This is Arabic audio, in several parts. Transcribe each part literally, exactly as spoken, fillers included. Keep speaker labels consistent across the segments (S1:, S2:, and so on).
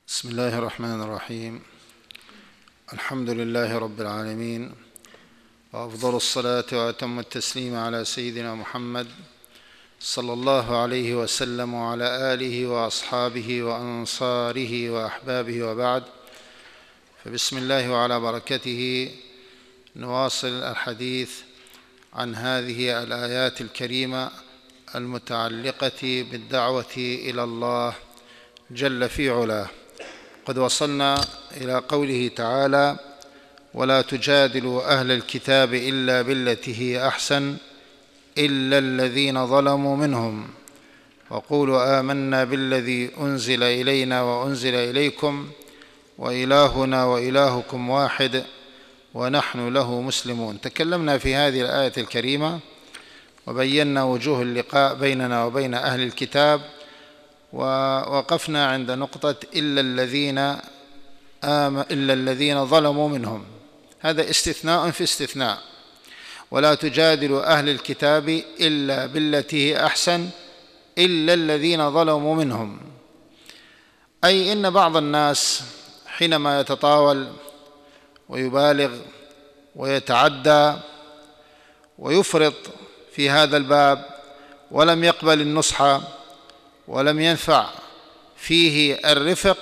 S1: بسم الله الرحمن الرحيم. الحمد لله رب العالمين، وأفضل الصلاة وأتم التسليم على سيدنا محمد صلى الله عليه وسلم وعلى آله وأصحابه وأنصاره وأحبابه، وبعد. فبسم الله وعلى بركته نواصل الحديث عن هذه الآيات الكريمة المتعلقة بالدعوة إلى الله جل في علاه. قد وصلنا إلى قوله تعالى: ولا تجادلوا أهل الكتاب إلا بالتي هي أحسن إلا الذين ظلموا منهم وقولوا آمنا بالذي أنزل إلينا وأنزل إليكم وإلهنا وإلهكم واحد ونحن له مسلمون. تكلمنا في هذه الآية الكريمة وبينا وجوه اللقاء بيننا وبين أهل الكتاب، ووقفنا عند نقطة إلا الذين آم إلا الذين ظلموا منهم. هذا استثناء في استثناء. ولا تجادلوا أهل الكتاب إلا بالتي هي أحسن إلا الذين ظلموا منهم، أي إن بعض الناس حينما يتطاول ويبالغ ويتعدى ويفرط في هذا الباب ولم يقبل النصح ولم ينفع فيه الرفق،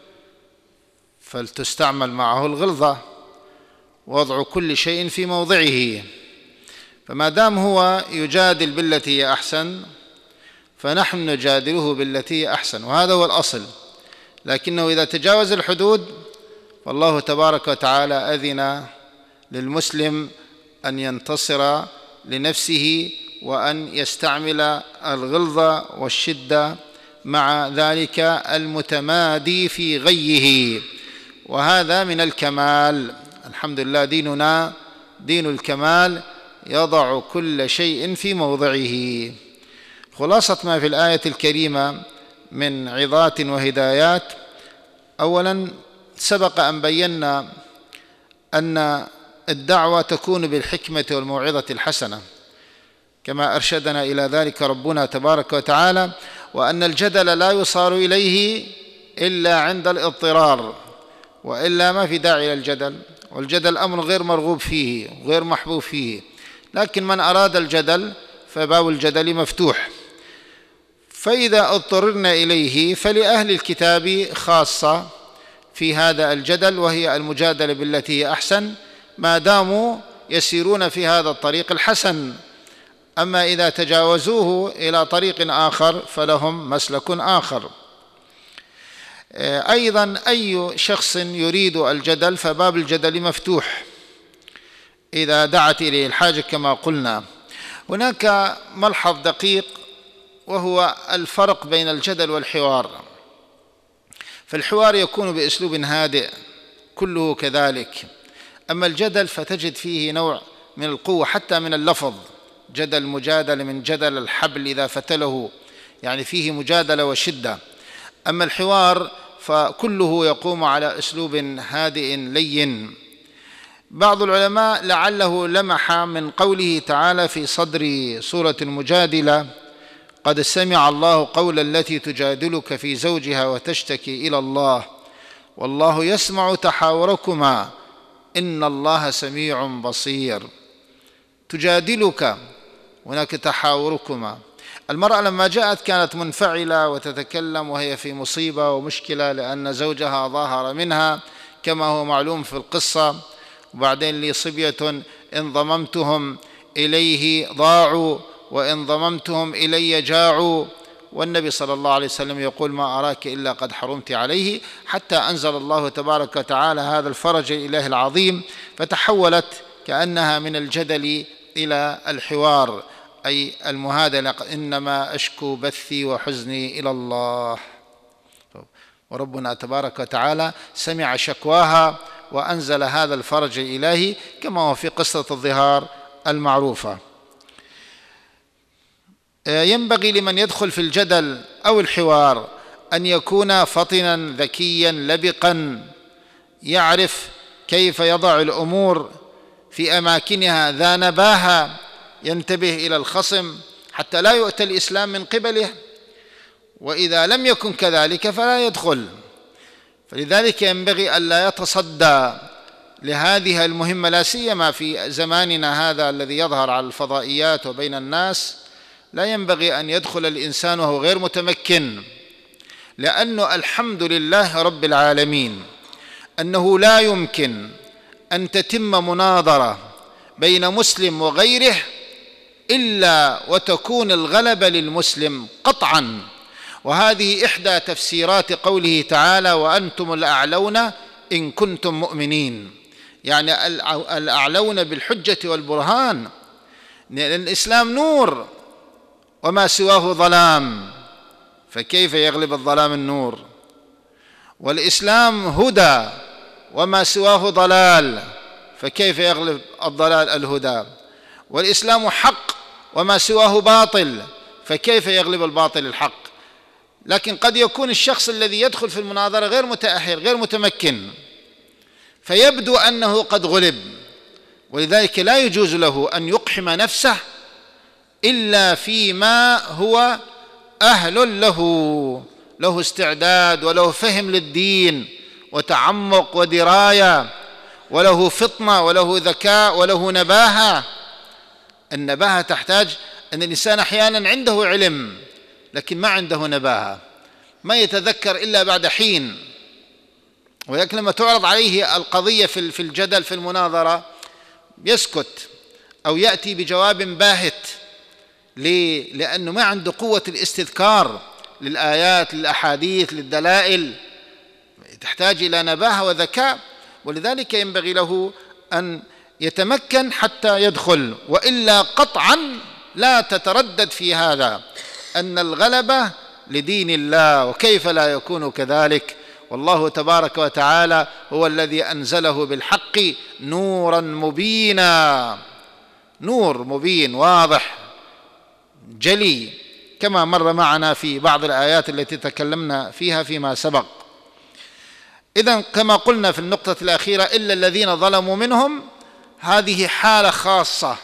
S1: فلتستعمل معه الغلظة، وضع كل شيء في موضعه. فما دام هو يجادل بالتي هي أحسن فنحن نجادله بالتي هي أحسن، وهذا هو الأصل. لكنه إذا تجاوز الحدود فالله تبارك وتعالى أذن للمسلم أن ينتصر لنفسه وأن يستعمل الغلظة والشدة مع ذلك المتمادي في غيه، وهذا من الكمال. الحمد لله، ديننا دين الكمال يضع كل شيء في موضعه. خلاصة ما في الآية الكريمة من عظات وهدايات: أولا، سبق أن بينا أن الدعوة تكون بالحكمة والموعظة الحسنة كما أرشدنا إلى ذلك ربنا تبارك وتعالى، وأن الجدل لا يصار إليه إلا عند الاضطرار، وإلا ما في داعي للجدل، والجدل أمر غير مرغوب فيه وغير محبوب فيه. لكن من أراد الجدل فباب الجدل مفتوح. فإذا اضطررنا إليه فلأهل الكتاب خاصة في هذا الجدل، وهي المجادلة بالتي هي أحسن ما داموا يسيرون في هذا الطريق الحسن. أما إذا تجاوزوه إلى طريق آخر فلهم مسلك آخر. أيضا أي شخص يريد الجدل فباب الجدل مفتوح إذا دعت إليه الحاجة كما قلنا. هناك ملحظ دقيق وهو الفرق بين الجدل والحوار. فالحوار يكون بأسلوب هادئ كله كذلك، أما الجدل فتجد فيه نوع من القوة حتى من اللفظ. جدل مجادلة من جدل الحبل إذا فتله، يعني فيه مجادلة وشدة. أما الحوار فكله يقوم على أسلوب هادئ لين. بعض العلماء لعله لمح من قوله تعالى في صدر سورة المجادلة: قد سمع الله قول التي تجادلك في زوجها وتشتكي إلى الله والله يسمع تحاوركما إن الله سميع بصير. تجادلك، هناك تحاوركما. المرأة لما جاءت كانت منفعلة وتتكلم وهي في مصيبة ومشكلة لأن زوجها ظاهر منها كما هو معلوم في القصة. وبعدين لي صبية إن ضممتهم إليه ضاعوا وإن ضممتهم إلي جاعوا، والنبي صلى الله عليه وسلم يقول: ما أراك إلا قد حرمت عليه، حتى أنزل الله تبارك وتعالى هذا الفرج الإله العظيم، فتحولت كأنها من الجدل إلى الحوار، أي المهادنة: إنما أشكو بثي وحزني إلى الله. وربنا تبارك وتعالى سمع شكواها وأنزل هذا الفرج الإلهي كما هو في قصة الظهار المعروفة. ينبغي لمن يدخل في الجدل أو الحوار أن يكون فطنا ذكيا لبقا، يعرف كيف يضع الأمور في أماكنها ذا نباهة، ينتبه إلى الخصم حتى لا يؤتى الإسلام من قبله، وإذا لم يكن كذلك فلا يدخل. فلذلك ينبغي ألا يتصدى لهذه المهمة، لا سيما في زماننا هذا الذي يظهر على الفضائيات وبين الناس. لا ينبغي أن يدخل الإنسان وهو غير متمكن، لأنه الحمد لله رب العالمين أنه لا يمكن أن تتم مناظرة بين مسلم وغيره إلا وتكون الغلبة للمسلم قطعا. وهذه إحدى تفسيرات قوله تعالى: وأنتم الأعلون إن كنتم مؤمنين، يعني الأعلون بالحجة والبرهان. لأن الإسلام نور وما سواه ظلام، فكيف يغلب الظلام النور؟ والإسلام هدى وما سواه ضلال، فكيف يغلب الضلال الهدى؟ والإسلام حق وما سواه باطل، فكيف يغلب الباطل الحق؟ لكن قد يكون الشخص الذي يدخل في المناظرة غير متأهل غير متمكن، فيبدو أنه قد غلب، ولذلك لا يجوز له أن يقحم نفسه إلا فيما هو أهل له، له استعداد وله فهم للدين وتعمق ودراية وله فطنة وله ذكاء وله نباهة. النباهة تحتاج أن الإنسان أحيانا عنده علم لكن ما عنده نباهة، ما يتذكر إلا بعد حين، ولكن لما تعرض عليه القضية في الجدل في المناظرة يسكت أو يأتي بجواب باهت. ليه؟ لأنه ما عنده قوة الاستذكار للآيات للأحاديث للدلائل، تحتاج إلى نباهة وذكاء، ولذلك ينبغي له أن يتمكن حتى يدخل، وإلا قطعا لا تتردد في هذا أن الغلبة لدين الله، وكيف لا يكون كذلك؟ والله تبارك وتعالى هو الذي أنزله بالحق نورا مبينا، نور مبين واضح جلي، كما مر معنا في بعض الآيات التي تكلمنا فيها فيما سبق. إذن كما قلنا في النقطة الأخيرة: إلا الذين ظلموا منهم، هذه حالة خاصة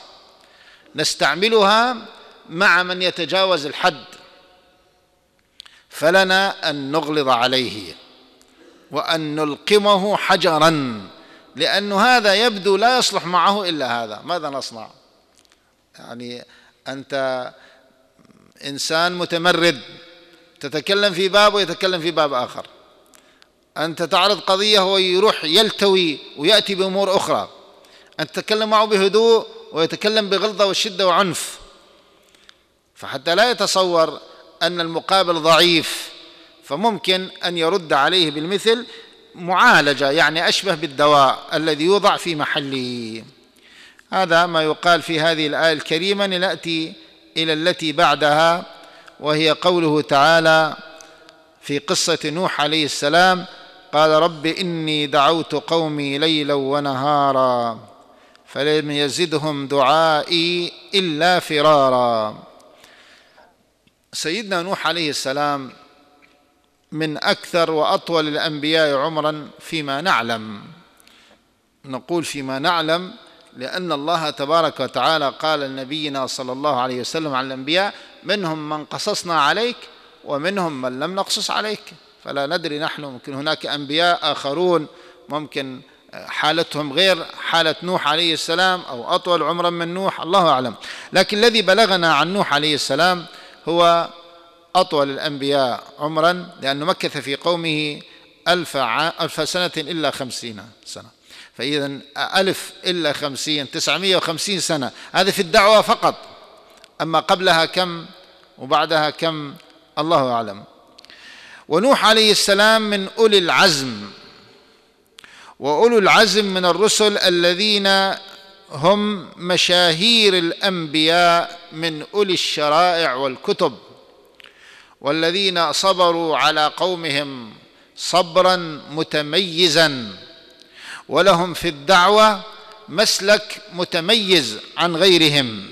S1: نستعملها مع من يتجاوز الحد، فلنا أن نغلظ عليه وأن نلقمه حجرا، لأن هذا يبدو لا يصلح معه إلا هذا. ماذا نصنع؟ يعني أنت إنسان متمرد، تتكلم في باب ويتكلم في باب آخر، أنت تعرض قضية هو يروح يلتوي ويأتي بأمور أخرى، أنت تتكلم معه بهدوء ويتكلم بغلظة وشدة وعنف، فحتى لا يتصور أن المقابل ضعيف فممكن أن يرد عليه بالمثل معالجة، يعني أشبه بالدواء الذي يوضع في محله. هذا ما يقال في هذه الآية الكريمة. نأتي إلى التي بعدها، وهي قوله تعالى في قصة نوح عليه السلام: قال رب إني دعوت قومي ليلا ونهارا فلم يزدهم دعائي إلا فرارا. سيدنا نوح عليه السلام من أكثر وأطول الأنبياء عمرا فيما نعلم، نقول فيما نعلم لأن الله تبارك وتعالى قال لنبينا صلى الله عليه وسلم عن الأنبياء: منهم من قصصنا عليك ومنهم من لم نقصص عليك، فلا ندري نحن، ممكن هناك أنبياء آخرون ممكن حالتهم غير حالة نوح عليه السلام أو أطول عمرا من نوح، الله أعلم. لكن الذي بلغنا عن نوح عليه السلام هو أطول الأنبياء عمرا، لأنه مكث في قومه ألف, ألف سنة إلا خمسين سنة، فإذا ألف إلا خمسين تسعمائة وخمسين سنة، هذا في الدعوة فقط، أما قبلها كم وبعدها كم الله أعلم. ونوح عليه السلام من أولي العزم، وأولو العزم من الرسل الذين هم مشاهير الأنبياء من أولي الشرائع والكتب، والذين صبروا على قومهم صبرا متميزا، ولهم في الدعوة مسلك متميز عن غيرهم.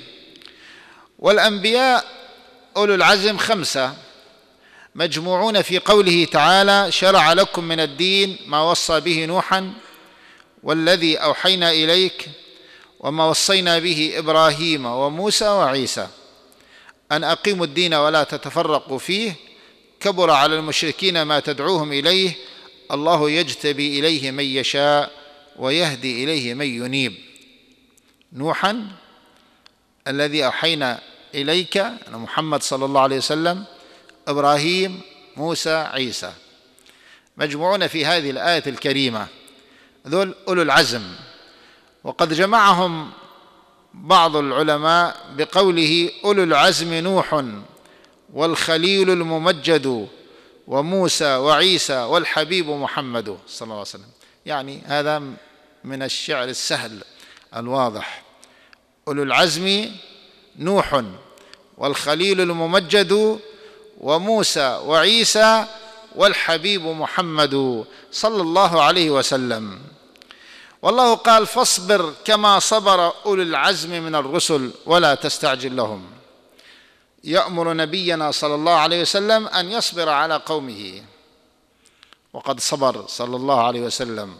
S1: والأنبياء أولو العزم خمسة مجموعون في قوله تعالى: شرع لكم من الدين ما وصى به نوحا والذي أوحينا إليك وما وصينا به إبراهيم وموسى وعيسى أن أقيموا الدين ولا تتفرقوا فيه، كبر على المشركين ما تدعوهم إليه، الله يجتبي إليه من يشاء ويهدي إليه من ينيب. نوحا الذي أوحينا إليك أنا محمد صلى الله عليه وسلم، إبراهيم، موسى، عيسى، مجموعون في هذه الآية الكريمة، ذول أولو العزم. وقد جمعهم بعض العلماء بقوله أولو العزم نوح والخليل الممجد وموسى وعيسى والحبيب محمد صلى الله عليه وسلم. يعني هذا من الشعر السهل الواضح. أولو العزم نوح والخليل الممجد وموسى وعيسى والحبيب محمد صلى الله عليه وسلم. والله قال فاصبر كما صبر أولو العزم من الرسل ولا تستعجل لهم. يأمر نبينا صلى الله عليه وسلم أن يصبر على قومه، وقد صبر صلى الله عليه وسلم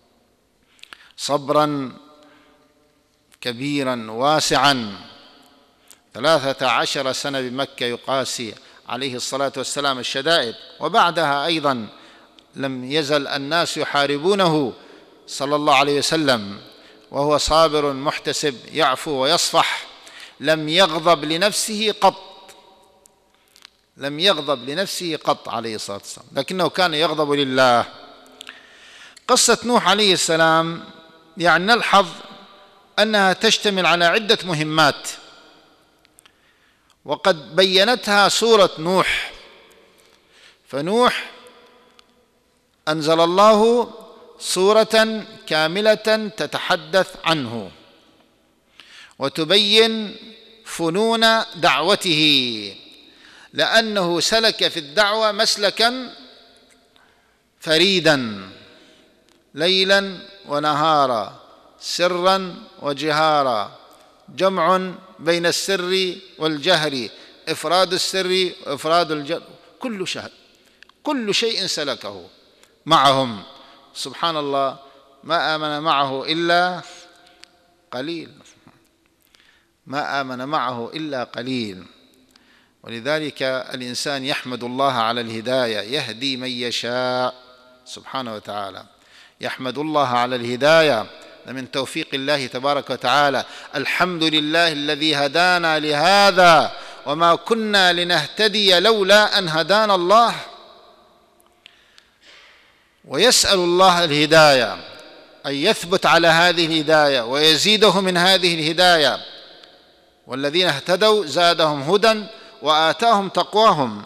S1: صبرا كبيرا واسعا، ثلاثة عشر سنة بمكة يقاسي عليه الصلاة والسلام الشدائد، وبعدها أيضا لم يزل الناس يحاربونه صلى الله عليه وسلم وهو صابر محتسب يعفو ويصفح، لم يغضب لنفسه قط، لم يغضب لنفسه قط عليه الصلاة والسلام، لكنه كان يغضب لله. قصة نوح عليه السلام يعني نلحظ أنها تشتمل على عدة مهمات، وقد بينتها سورة نوح. فنوح أنزل الله سورة كاملة تتحدث عنه وتبين فنون دعوته، لأنه سلك في الدعوة مسلكا فريدا ليلا ونهارا، سرا وجهارا، جمع بين السر والجهر، إفراد السر وإفراد الجهر، كل شيء كل شيء سلكه معهم. سبحان الله، ما آمن معه إلا قليل، ما آمن معه إلا قليل. ولذلك الإنسان يحمد الله على الهداية، يهدي من يشاء سبحانه وتعالى، يحمد الله على الهداية من توفيق الله تبارك وتعالى. الحمد لله الذي هدانا لهذا وما كنا لنهتدي لولا أن هدانا الله. ويسأل الله الهداية، أن يثبت على هذه الهداية ويزيده من هذه الهداية. والذين اهتدوا زادهم هدى وآتاهم تقواهم.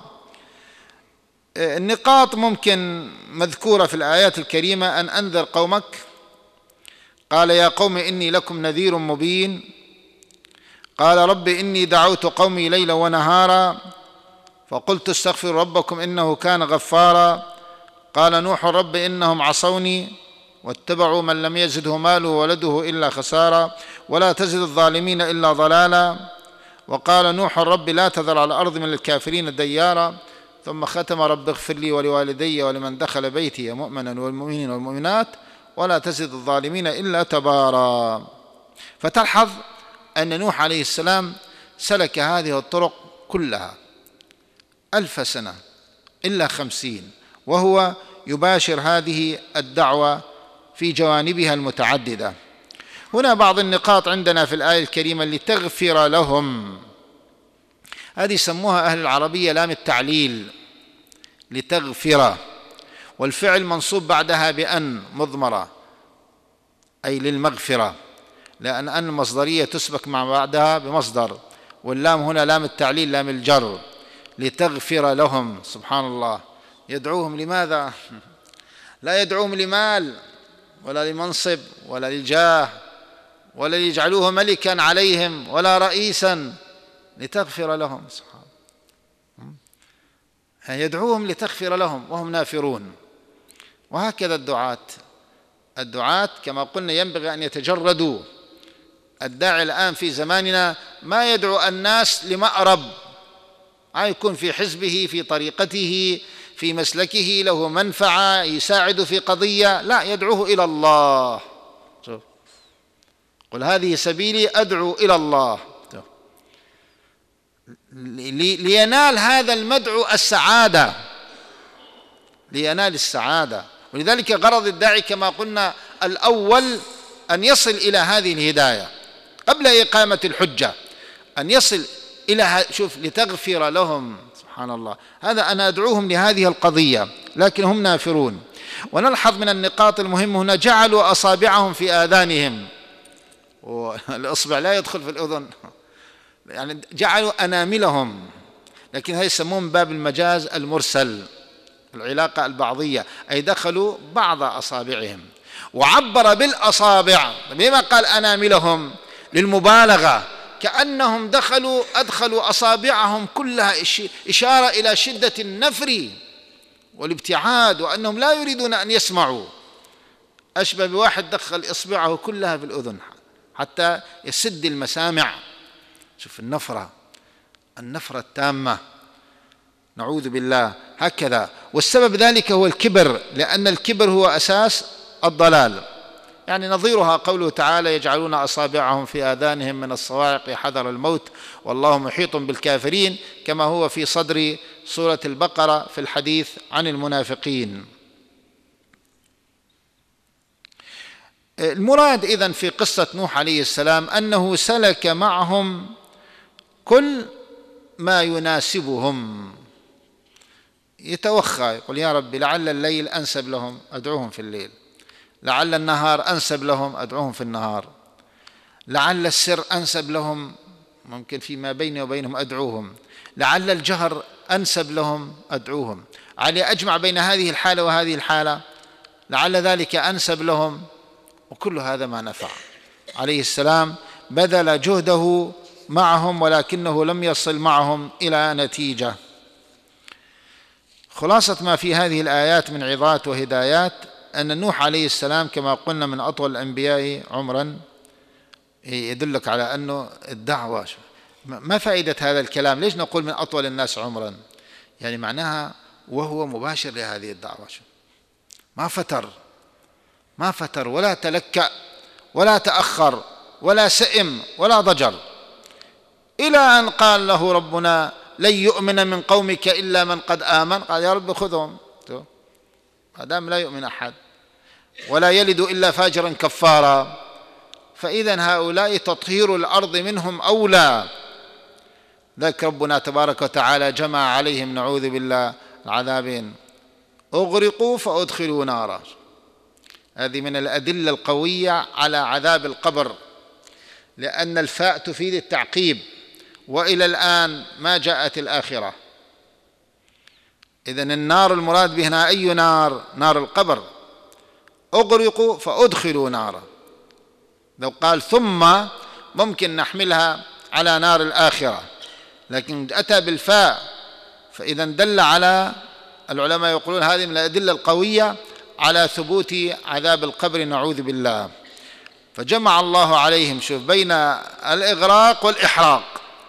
S1: النقاط ممكن مذكورة في الآيات الكريمة: أن أنذر قومك، قال يا قوم إني لكم نذير مبين، قال رب إني دعوت قومي ليلا ونهارا فقلت استغفروا ربكم إنه كان غفارا، قال نوح رب إنهم عصوني واتبعوا من لم يزده ماله وولده إلا خسارا ولا تزد الظالمين إلا ضلالا، وقال نوح رب لا تذر على الأرض من الكافرين ديارا، ثم ختم رب اغفر لي ولوالدي ولمن دخل بيتي مؤمنا والمؤمنين والمؤمنات ولا تزد الظالمين إلا تبارا. فتلحظ أن نوح عليه السلام سلك هذه الطرق كلها ألف سنة إلا خمسين، وهو يباشر هذه الدعوة في جوانبها المتعددة. هنا بعض النقاط عندنا في الآية الكريمة: لتغفر لهم، هذه سموها أهل العربية لام التعليل، لتغفر، والفعل منصوب بعدها بأن مضمرة أي للمغفرة، لأن أن المصدرية تسبق مع بعدها بمصدر، واللام هنا لام التعليل لام الجر. لتغفر لهم، سبحان الله، يدعوهم لماذا؟ لا يدعوهم لمال ولا لمنصب ولا للجاه ولا ليجعلوه ملكا عليهم ولا رئيسا، لتغفر لهم. سبحان الله، يدعوهم لتغفر لهم وهم نافرون. وهكذا الدعاة الدعاة كما قلنا ينبغي أن يتجردوا. الداعي الآن في زماننا ما يدعو الناس لمأرب، ما يكون في حزبه في طريقته في مسلكه له منفعة يساعد في قضية، لا، يدعوه إلى الله. قل هذه سبيلي أدعو إلى الله، لينال هذا المدعو السعادة، لينال السعادة ولذلك غرض الداعي كما قلنا الأول أن يصل إلى هذه الهداية قبل إقامة الحجة، أن يصل إلى شوف لتغفر لهم. سبحان الله، هذا أنا أدعوهم لهذه القضية لكن هم نافرون. ونلحظ من النقاط المهمة هنا جعلوا أصابعهم في آذانهم، والإصبع لا يدخل في الأذن، يعني جعلوا أناملهم، لكن هذا يسمون باب المجاز المرسل، العلاقة البعضية، أي دخلوا بعض أصابعهم. وعبر بالأصابع، لما قال أناملهم؟ للمبالغة، كأنهم دخلوا أدخلوا أصابعهم كلها، إشارة إلى شدة النفر والابتعاد، وأنهم لا يريدون أن يسمعوا. أشبه بواحد دخل إصبعه كلها في الأذن حتى يسد المسامع. شوف النفرة، النفرة التامة، نعوذ بالله. هكذا، والسبب ذلك هو الكبر، لأن الكبر هو أساس الضلال. يعني نظيرها قوله تعالى: يجعلون أصابعهم في آذانهم من الصواعق حذر الموت والله محيط بالكافرين، كما هو في صدر سورة البقرة في الحديث عن المنافقين. المراد إذن في قصة نوح عليه السلام أنه سلك معهم كل ما يناسبهم، يتوخى، يقول: يا رب لعل الليل أنسب لهم، أدعوهم في الليل، لعل النهار أنسب لهم، أدعوهم في النهار، لعل السر أنسب لهم، ممكن فيما بيني وبينهم أدعوهم، لعل الجهر أنسب لهم، أدعوهم، علي أجمع بين هذه الحالة وهذه الحالة، لعل ذلك أنسب لهم. وكل هذا ما نفع. عليه السلام بذل جهده معهم ولكنه لم يصل معهم إلى نتيجة. خلاصة ما في هذه الآيات من عظات وهدايات أن نوح عليه السلام كما قلنا من أطول الأنبياء عمرا، يدلك على أنه الدعوة. ما فائدة هذا الكلام؟ ليش نقول من أطول الناس عمرا؟ يعني معناها وهو مباشر لهذه الدعوة، ما فتر ما فتر ولا تلكأ ولا تأخر ولا سئم ولا ضجر، إلى أن قال له ربنا: لن يؤمن من قومك إلا من قد آمن. قال: يا رب خذهم، ما دام لا يؤمن أحد ولا يلد إلا فاجرا كفارا، فإذا هؤلاء تطهير الأرض منهم أولى. ذاك ربنا تبارك وتعالى جمع عليهم نعوذ بالله العذابين: أغرقوا فأدخلوا نارا. هذه من الأدلة القوية على عذاب القبر، لأن الفاء تفيد التعقيب، وإلى الآن ما جاءت الآخرة. إذن النار المراد بها أي نار؟ نار القبر. أغرقوا فأدخلوا نارا. لو قال ثم ممكن نحملها على نار الآخرة، لكن أتى بالفاء، فإذا دل على، العلماء يقولون هذه من الأدلة القوية على ثبوت عذاب القبر، نعوذ بالله. فجمع الله عليهم، شوف، بين الإغراق والإحراق،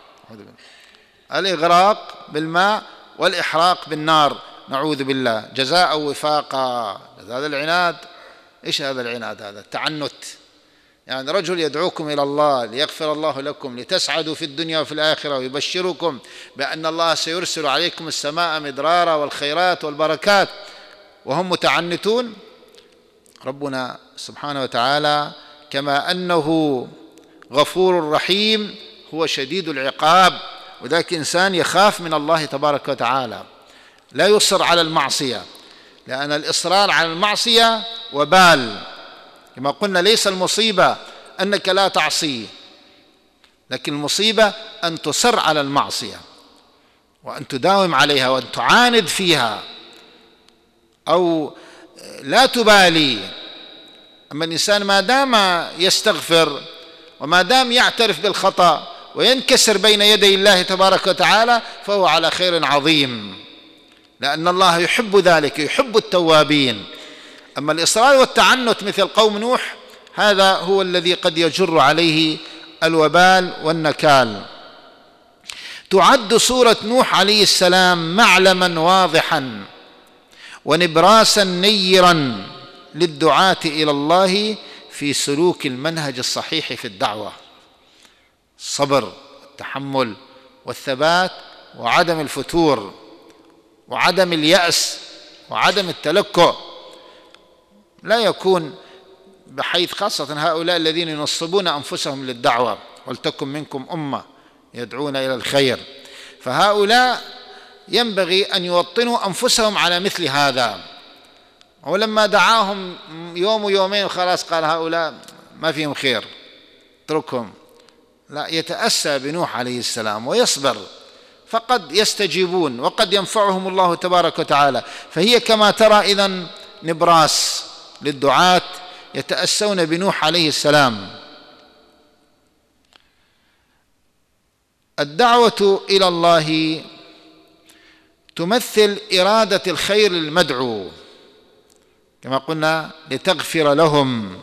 S1: الإغراق بالماء والإحراق بالنار، نعوذ بالله، جزاء وفاقا. هذا العناد، إيش هذا العناد؟ هذا التعنت. يعني رجل يدعوكم إلى الله ليغفر الله لكم لتسعدوا في الدنيا وفي الآخرة، ويبشركم بأن الله سيرسل عليكم السماء مدرارا والخيرات والبركات، وهم متعنتون. ربنا سبحانه وتعالى كما أنه غفور رحيم هو شديد العقاب، وذاك إنسان يخاف من الله تبارك وتعالى، لا يصر على المعصية، لأن الإصرار على المعصية وبال. كما قلنا ليس المصيبة أنك لا تعصي، لكن المصيبة أن تصر على المعصية وأن تداوم عليها وأن تعاند فيها أو لا تبالي. أما الإنسان ما دام يستغفر وما دام يعترف بالخطأ وينكسر بين يدي الله تبارك وتعالى فهو على خير عظيم، لأن الله يحب ذلك، يحب التوابين. أما الإصرار والتعنت مثل قوم نوح هذا هو الذي قد يجر عليه الوبال والنكال. تعد سورة نوح عليه السلام معلما واضحا ونبراسا نيرا للدعاة إلى الله في سلوك المنهج الصحيح في الدعوة، الصبر والتحمل والثبات وعدم الفتور وعدم اليأس وعدم التلكؤ. لا يكون بحيث خاصة هؤلاء الذين ينصبون أنفسهم للدعوة، ولتكن منكم أمة يدعون إلى الخير، فهؤلاء ينبغي أن يوطنوا أنفسهم على مثل هذا. ولما دعاهم يوم ويومين وخلاص قال هؤلاء ما فيهم خير اتركهم، لا، يتأسى بنوح عليه السلام ويصبر، فقد يستجيبون وقد ينفعهم الله تبارك وتعالى. فهي كما ترى إذن نبراس للدعاة يتأسون بنوح عليه السلام. الدعوة إلى الله تمثل إرادة الخير للمدعو، كما قلنا لتغفر لهم،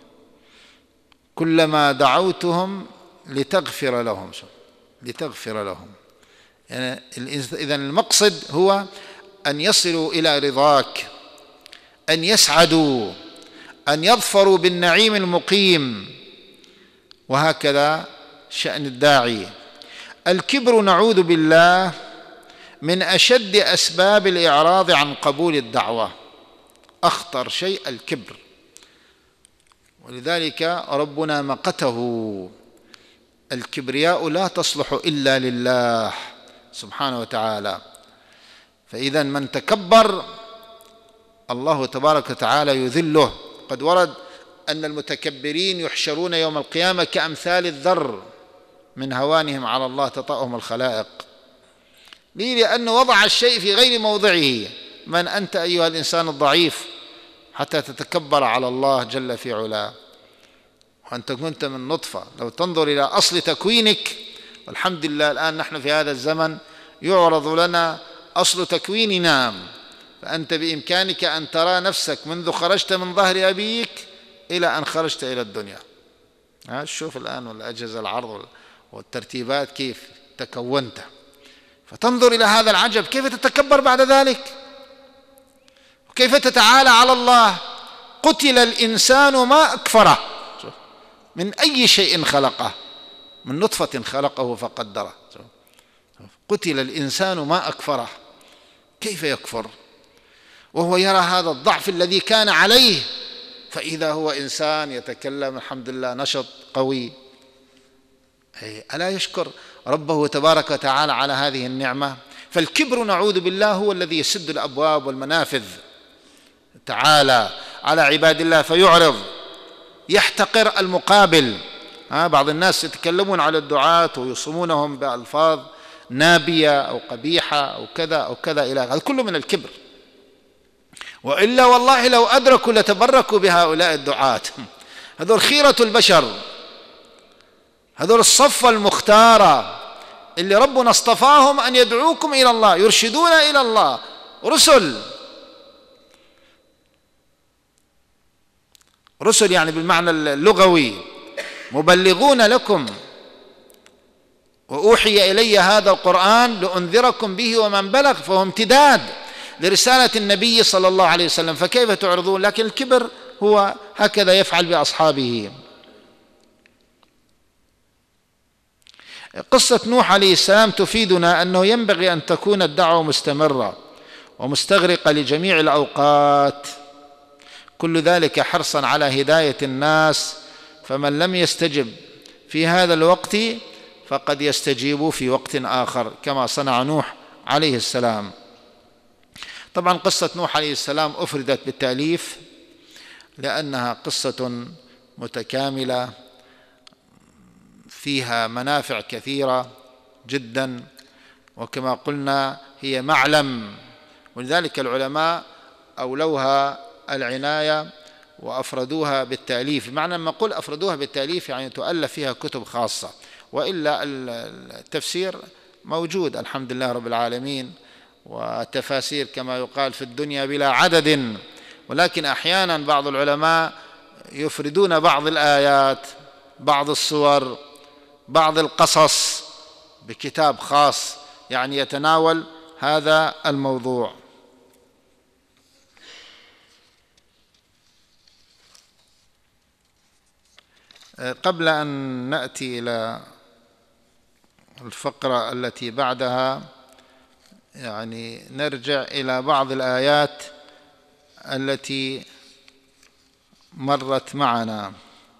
S1: كلما دعوتهم لتغفر لهم لتغفر لهم يعني إذن المقصد هو أن يصلوا إلى رضاك، أن يسعدوا، أن يظفروا بالنعيم المقيم، وهكذا شأن الداعي. الكبر نعوذ بالله من أشد أسباب الإعراض عن قبول الدعوة، أخطر شيء الكبر، ولذلك ربنا مقته: الكبرياء لا تصلح إلا لله سبحانه وتعالى. فإذا من تكبر الله تبارك وتعالى يذله. قد ورد أن المتكبرين يحشرون يوم القيامة كأمثال الذر من هوانهم على الله تطأهم الخلائق. ليه؟ لأنه وضع الشيء في غير موضعه. من أنت أيها الإنسان الضعيف حتى تتكبر على الله جل في علاه، وأنت كنت من نطفة. لو تنظر إلى أصل تكوينك، والحمد لله الآن نحن في هذا الزمن يعرض لنا أصل تكويننا، فأنت بإمكانك أن ترى نفسك منذ خرجت من ظهر أبيك إلى أن خرجت إلى الدنيا. شوف الآن والأجهزة العرض والترتيبات كيف تكونت، فتنظر إلى هذا العجب، كيف تتكبر بعد ذلك، وكيف تتعالى على الله. قتل الإنسان ما أكفره، من أي شيء خلقه، من نطفة خلقه فقدره. قتل الإنسان ما أكفره، كيف يكفر وهو يرى هذا الضعف الذي كان عليه، فإذا هو إنسان يتكلم الحمد لله نشط قوي. ألا يشكر ربه تبارك وتعالى على هذه النعمة؟ فالكبر نعوذ بالله هو الذي يسد الأبواب والمنافذ تعالى على عباد الله فيعرض، يحتقر المقابل. ها بعض الناس يتكلمون على الدعاة ويصومونهم بألفاظ نابية أو قبيحة أو كذا أو كذا إلى هذا كله من الكبر. وإلا والله لو أدركوا لتبركوا بهؤلاء الدعاة، هذول خيرة البشر، هذول الصفة المختارة اللي ربنا اصطفاهم أن يدعوكم إلى الله، يرشدون إلى الله، رسل رسل يعني بالمعنى اللغوي، مبلغون لكم. وأوحي إلي هذا القرآن لأنذركم به ومن بلغ، فهو امتداد لرسالة النبي صلى الله عليه وسلم، فكيف تعرضون؟ لكن الكبر هو هكذا يفعل بأصحابه. قصة نوح عليه السلام تفيدنا أنه ينبغي أن تكون الدعوة مستمرة ومستغرقة لجميع الأوقات، كل ذلك حرصا على هداية الناس، فمن لم يستجب في هذا الوقت فقد يستجيب في وقت آخر كما صنع نوح عليه السلام. طبعا قصة نوح عليه السلام أفردت بالتأليف لأنها قصة متكاملة فيها منافع كثيرة جدا، وكما قلنا هي معلم، ولذلك العلماء أولوها العناية وأفردوها بالتأليف. معنى لما أقول أفردوها بالتأليف يعني تؤلف فيها كتب خاصة، وإلا التفسير موجود الحمد لله رب العالمين، والتفاسير كما يقال في الدنيا بلا عدد، ولكن أحيانا بعض العلماء يفردون بعض الآيات، بعض الصور، بعض القصص بكتاب خاص يعني يتناول هذا الموضوع. قبل أن نأتي إلى الفقرة التي بعدها يعني نرجع إلى بعض الآيات التي مرت معنا.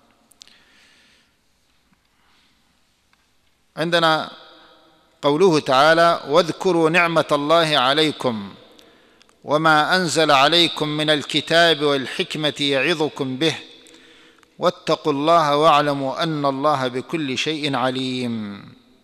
S1: عندنا قوله تعالى: واذكروا نعمة الله عليكم وما أنزل عليكم من الكتاب والحكمة يعظكم به واتقوا الله واعلموا أن الله بكل شيء عليم.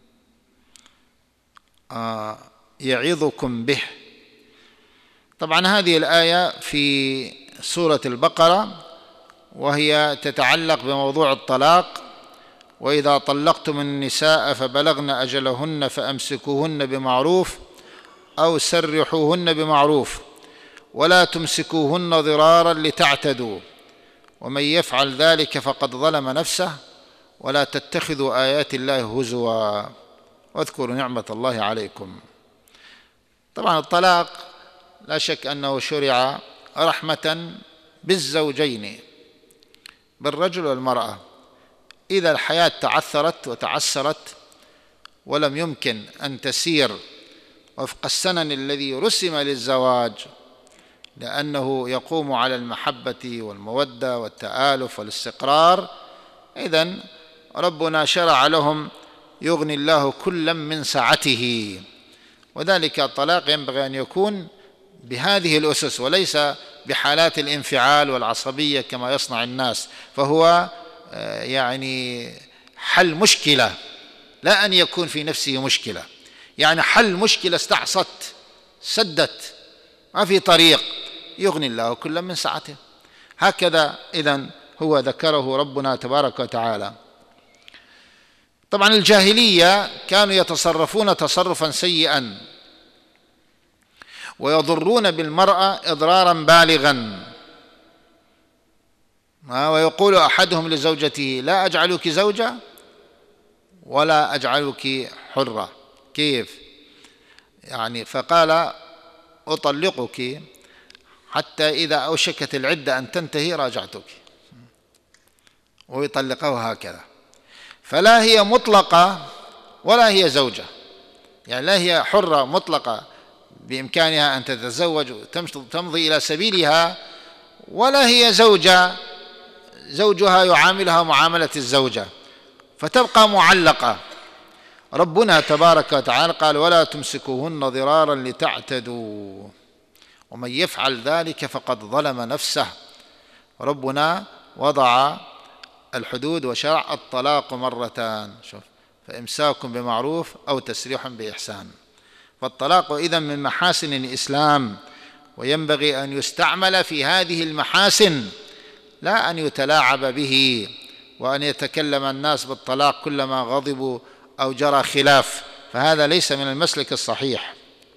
S1: آه يعظكم به. طبعا هذه الآية في سورة البقرة، وهي تتعلق بموضوع الطلاق: وإذا طلقتم النساء فبلغن أجلهن فأمسكوهن بمعروف أو سرحوهن بمعروف ولا تمسكوهن ضرارا لتعتدوا ومن يفعل ذلك فقد ظلم نفسه ولا تتخذوا آيات الله هزوا واذكروا نعمة الله عليكم. طبعا الطلاق لا شك أنه شرع رحمة بالزوجين، بالرجل والمرأة، إذا الحياة تعثرت وتعسرت ولم يمكن أن تسير وفق السنن الذي رسم للزواج، لأنه يقوم على المحبة والمودة والتآلف والاستقرار، إذن ربنا شرع لهم يغني الله كلا من سعته. وذلك الطلاق ينبغي أن يكون بهذه الأسس وليس بحالات الانفعال والعصبية كما يصنع الناس، فهو يعني حل مشكلة لا أن يكون في نفسه مشكلة، يعني حل مشكلة استعصت سدت ما في طريق، يغني الله كلا من سعته. هكذا إذن هو ذكره ربنا تبارك وتعالى. طبعا الجاهلية كانوا يتصرفون تصرفا سيئا ويضرون بالمرأة إضرارا بالغا، ويقول أحدهم لزوجته: لا أجعلك زوجة ولا أجعلك حرة. كيف يعني؟ فقال: أطلقك حتى إذا أوشكت العدة أن تنتهي راجعتك، ويطلقه هكذا. فلا هي مطلقة ولا هي زوجة، يعني لا هي حرة مطلقة بإمكانها أن تتزوج وتمضي إلى سبيلها، ولا هي زوجة زوجها يعاملها معاملة الزوجة، فتبقى معلقة. ربنا تبارك وتعالى قال: ولا تمسكوهن ضرارا لتعتدوا ومن يفعل ذلك فقد ظلم نفسه. ربنا وضع الحدود وشرع الطلاق مرتان، شوف: فإمساك بمعروف أو تسريح بإحسان. فالطلاق إذن من محاسن الإسلام، وينبغي أن يستعمل في هذه المحاسن، لا أن يتلاعب به وأن يتكلم الناس بالطلاق كلما غضبوا أو جرى خلاف، فهذا ليس من المسلك الصحيح.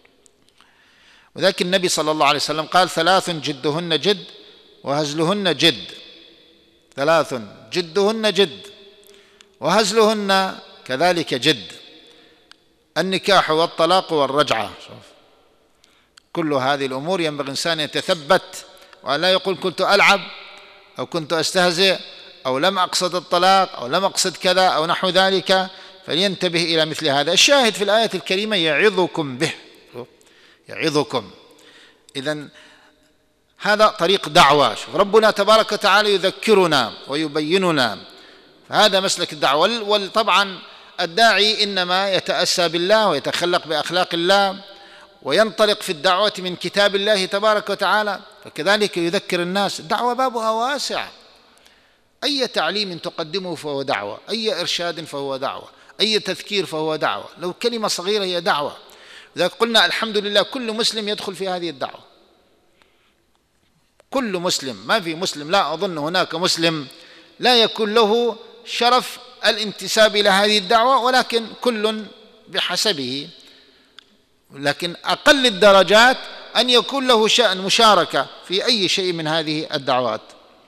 S1: وذلك النبي صلى الله عليه وسلم قال: ثلاث جدهن جد وهزلهن جد. ثلاث جدهن جد وهزلهن كذلك جد: النكاح والطلاق والرجعة. شوف، كل هذه الأمور ينبغي الإنسان يتثبت وأن لا يقول كنت ألعب أو كنت أستهزئ أو لم أقصد الطلاق أو لم أقصد كذا أو نحو ذلك، فلينتبه إلى مثل هذا. الشاهد في الآية الكريمة: يعظكم به، يعظكم. إذن هذا طريق دعوة. ربنا تبارك وتعالى يذكرنا ويبيننا، فهذا مسلك الدعوة. وطبعا الداعي إنما يتأسى بالله ويتخلق بأخلاق الله وينطلق في الدعوة من كتاب الله تبارك وتعالى، فكذلك يذكر الناس. الدعوة بابها واسع، أي تعليم تقدمه فهو دعوة، أي إرشاد فهو دعوة، أي تذكير فهو دعوة، لو كلمة صغيرة هي دعوة. لذلك قلنا الحمد لله كل مسلم يدخل في هذه الدعوة، كل مسلم، ما في مسلم، لا أظن هناك مسلم لا يكون له شرف الانتساب إلى هذه الدعوة، ولكن كل بحسبه. لكن أقل الدرجات أن يكون له شأن مشاركة في أي شيء من هذه الدعوات.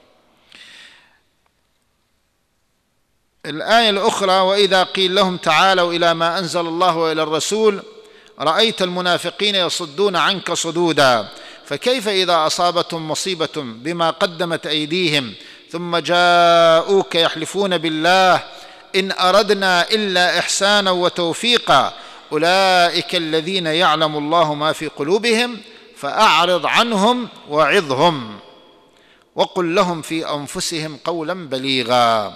S1: الآية الأخرى: وإذا قيل لهم تعالوا إلى ما أنزل الله وإلى الرسول رأيت المنافقين يصدون عنك صدودا فكيف إذا أصابتهم مصيبة بما قدمت أيديهم ثم جاءوك يحلفون بالله إن أردنا إلا إحسانا وتوفيقا أولئك الذين يعلم الله ما في قلوبهم فأعرض عنهم وعظهم وقل لهم في أنفسهم قولا بليغا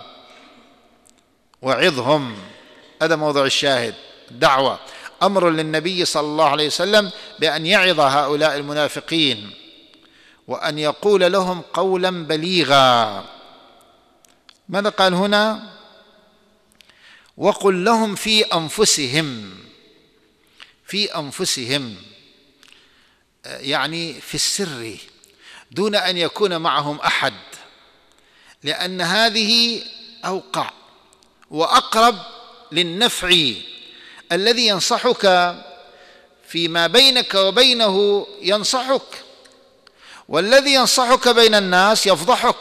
S1: وعظهم. هذا موضوع الشاهد، دعوة، أمر للنبي صلى الله عليه وسلم بأن يعظ هؤلاء المنافقين وأن يقول لهم قولا بليغا. ماذا قال هنا؟ وقل لهم في أنفسهم، في أنفسهم يعني في السر دون أن يكون معهم أحد، لأن هذه أوقع وأقرب للنفع. الذي ينصحك فيما بينك وبينه ينصحك، والذي ينصحك بين الناس يفضحك.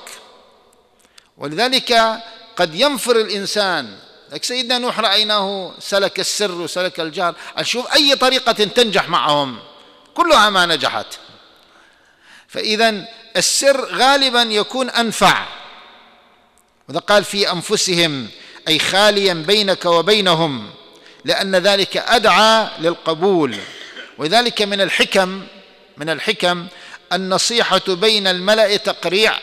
S1: ولذلك قد ينفر الإنسان. لك سيدنا نوح رأيناه سلك السر وسلك الجهر، أشوف أي طريقة تنجح معهم كلها ما نجحت. فإذا السر غالبا يكون أنفع. وذا قال في أنفسهم أي خاليا بينك وبينهم، لأن ذلك أدعى للقبول. وذلك من الحكم من الحكم النصيحة بين الملأ تقريع.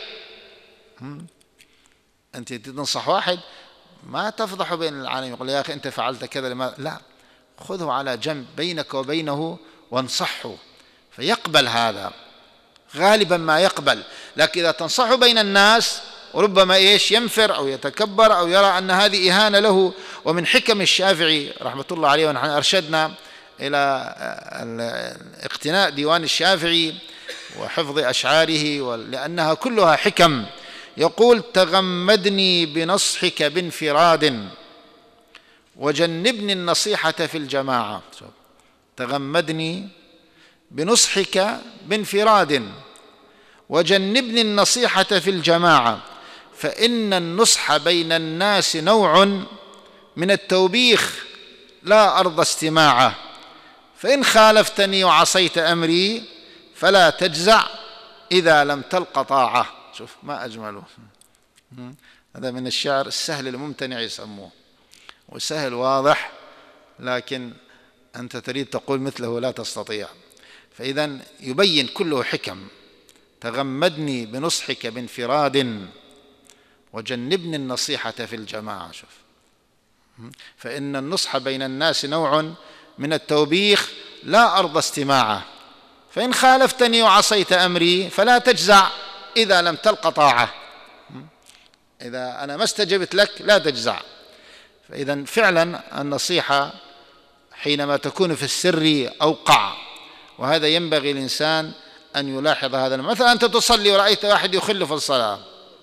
S1: أنت تنصح واحد ما تفضح بين العالم، يقول يا أخي أنت فعلت كذا لما لا، خذه على جنب بينك وبينه وانصحه فيقبل. هذا غالبا ما يقبل. لكن إذا تنصحه بين الناس وربما إيش ينفر أو يتكبر أو يرى أن هذه إهانة له. ومن حكم الشافعي رحمة الله عليه، ونحن أرشدنا إلى اقتناء ديوان الشافعي وحفظ أشعاره لأنها كلها حكم، يقول تغمدني بنصحك بانفراد وجنبني النصيحة في الجماعة. تغمدني بنصحك بانفراد وجنبني النصيحة في الجماعة، فإن النصح بين الناس نوع من التوبيخ لا أرضى استماعه، فإن خالفتني وعصيت أمري فلا تجزع إذا لم تلق طاعة. شوف ما أجمله. هذا من الشعر السهل الممتنع يسموه، وسهل واضح، لكن أنت تريد تقول مثله لا تستطيع. فإذا يبين كله حكم. تغمدني بنصحك بانفراد وجنبني النصيحة في الجماعة. شوف، فإن النصح بين الناس نوع من التوبيخ لا أرضى استماعه، فإن خالفتني وعصيت أمري فلا تجزع إذا لم تلق طاعة. إذا أنا ما استجبت لك لا تجزع. فإذا فعلا النصيحة حينما تكون في السر أوقع، وهذا ينبغي الإنسان أن يلاحظ هذا. مثلا أنت تصلي ورأيت واحد يخل في الصلاة،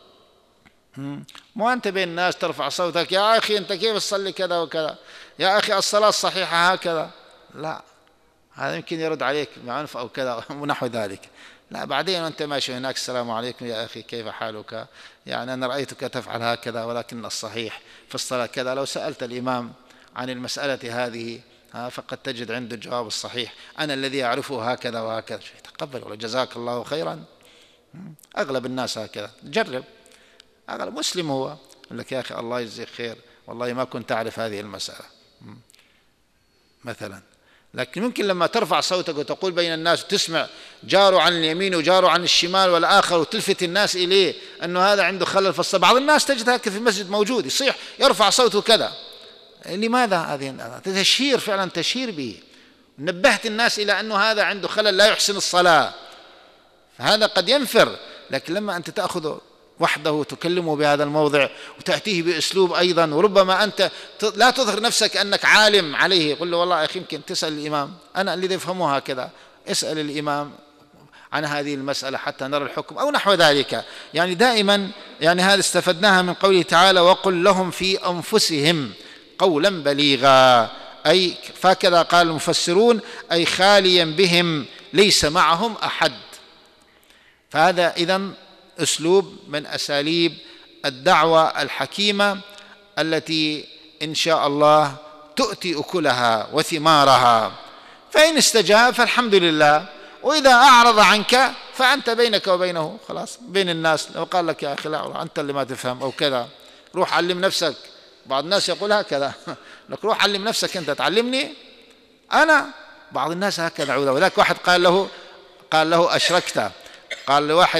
S1: مو أنت بين الناس ترفع صوتك يا أخي أنت كيف تصلي كذا وكذا، يا أخي الصلاة الصحيحة هكذا، لا، هذا يمكن يرد عليك بعنف أو كذا ونحو ذلك. لا، بعدين وأنت ماشي هناك السلام عليكم يا أخي كيف حالك، يعني أنا رأيتك تفعل هكذا ولكن الصحيح في الصلاة كذا. لو سألت الإمام عن المسألة هذه فقد تجد عنده الجواب الصحيح، أنا الذي أعرفه هكذا وهكذا. تقبل ولا جزاك الله خيرا. أغلب الناس هكذا. جرب، أغلب مسلم هو يقول لك يا أخي الله يجزيك خير والله ما كنت أعرف هذه المسألة مثلا. لكن ممكن لما ترفع صوتك وتقول بين الناس وتسمع جاره عن اليمين وجاره عن الشمال والآخر وتلفت الناس إليه أنه هذا عنده خلل في الصلاة. بعض الناس تجد هكذا في المسجد موجود يصيح يرفع صوته كذا. لماذا؟ هذه تشهير، فعلا تشهير به، نبهت الناس إلى أنه هذا عنده خلل لا يحسن الصلاة، فهذا قد ينفر. لكن لما أنت تأخذه وحده وتكلمه بهذا الموضع وتأتيه بأسلوب أيضا، وربما أنت لا تظهر نفسك أنك عالم عليه، قل له والله أخي يمكن تسأل الإمام، أنا الذي يفهمه هكذا، اسأل الإمام عن هذه المسألة حتى نرى الحكم أو نحو ذلك. يعني دائما يعني هذا استفدناها من قوله تعالى وقل لهم في أنفسهم قولا بليغا، أي فكذا قال المفسرون أي خاليا بهم ليس معهم أحد. فهذا إذن أسلوب من أساليب الدعوة الحكيمة التي إن شاء الله تؤتي أكلها وثمارها. فإن استجاب فالحمد لله، وإذا أعرض عنك فأنت بينك وبينه خلاص بين الناس. لو قال لك يا أخي لا أنت اللي ما تفهم أو كذا روح علم نفسك، بعض الناس يقول هكذا لك روح علم نفسك أنت تعلمني أنا. بعض الناس هكذا. ولذلك واحد قال له قال له أشركت، قال لواحد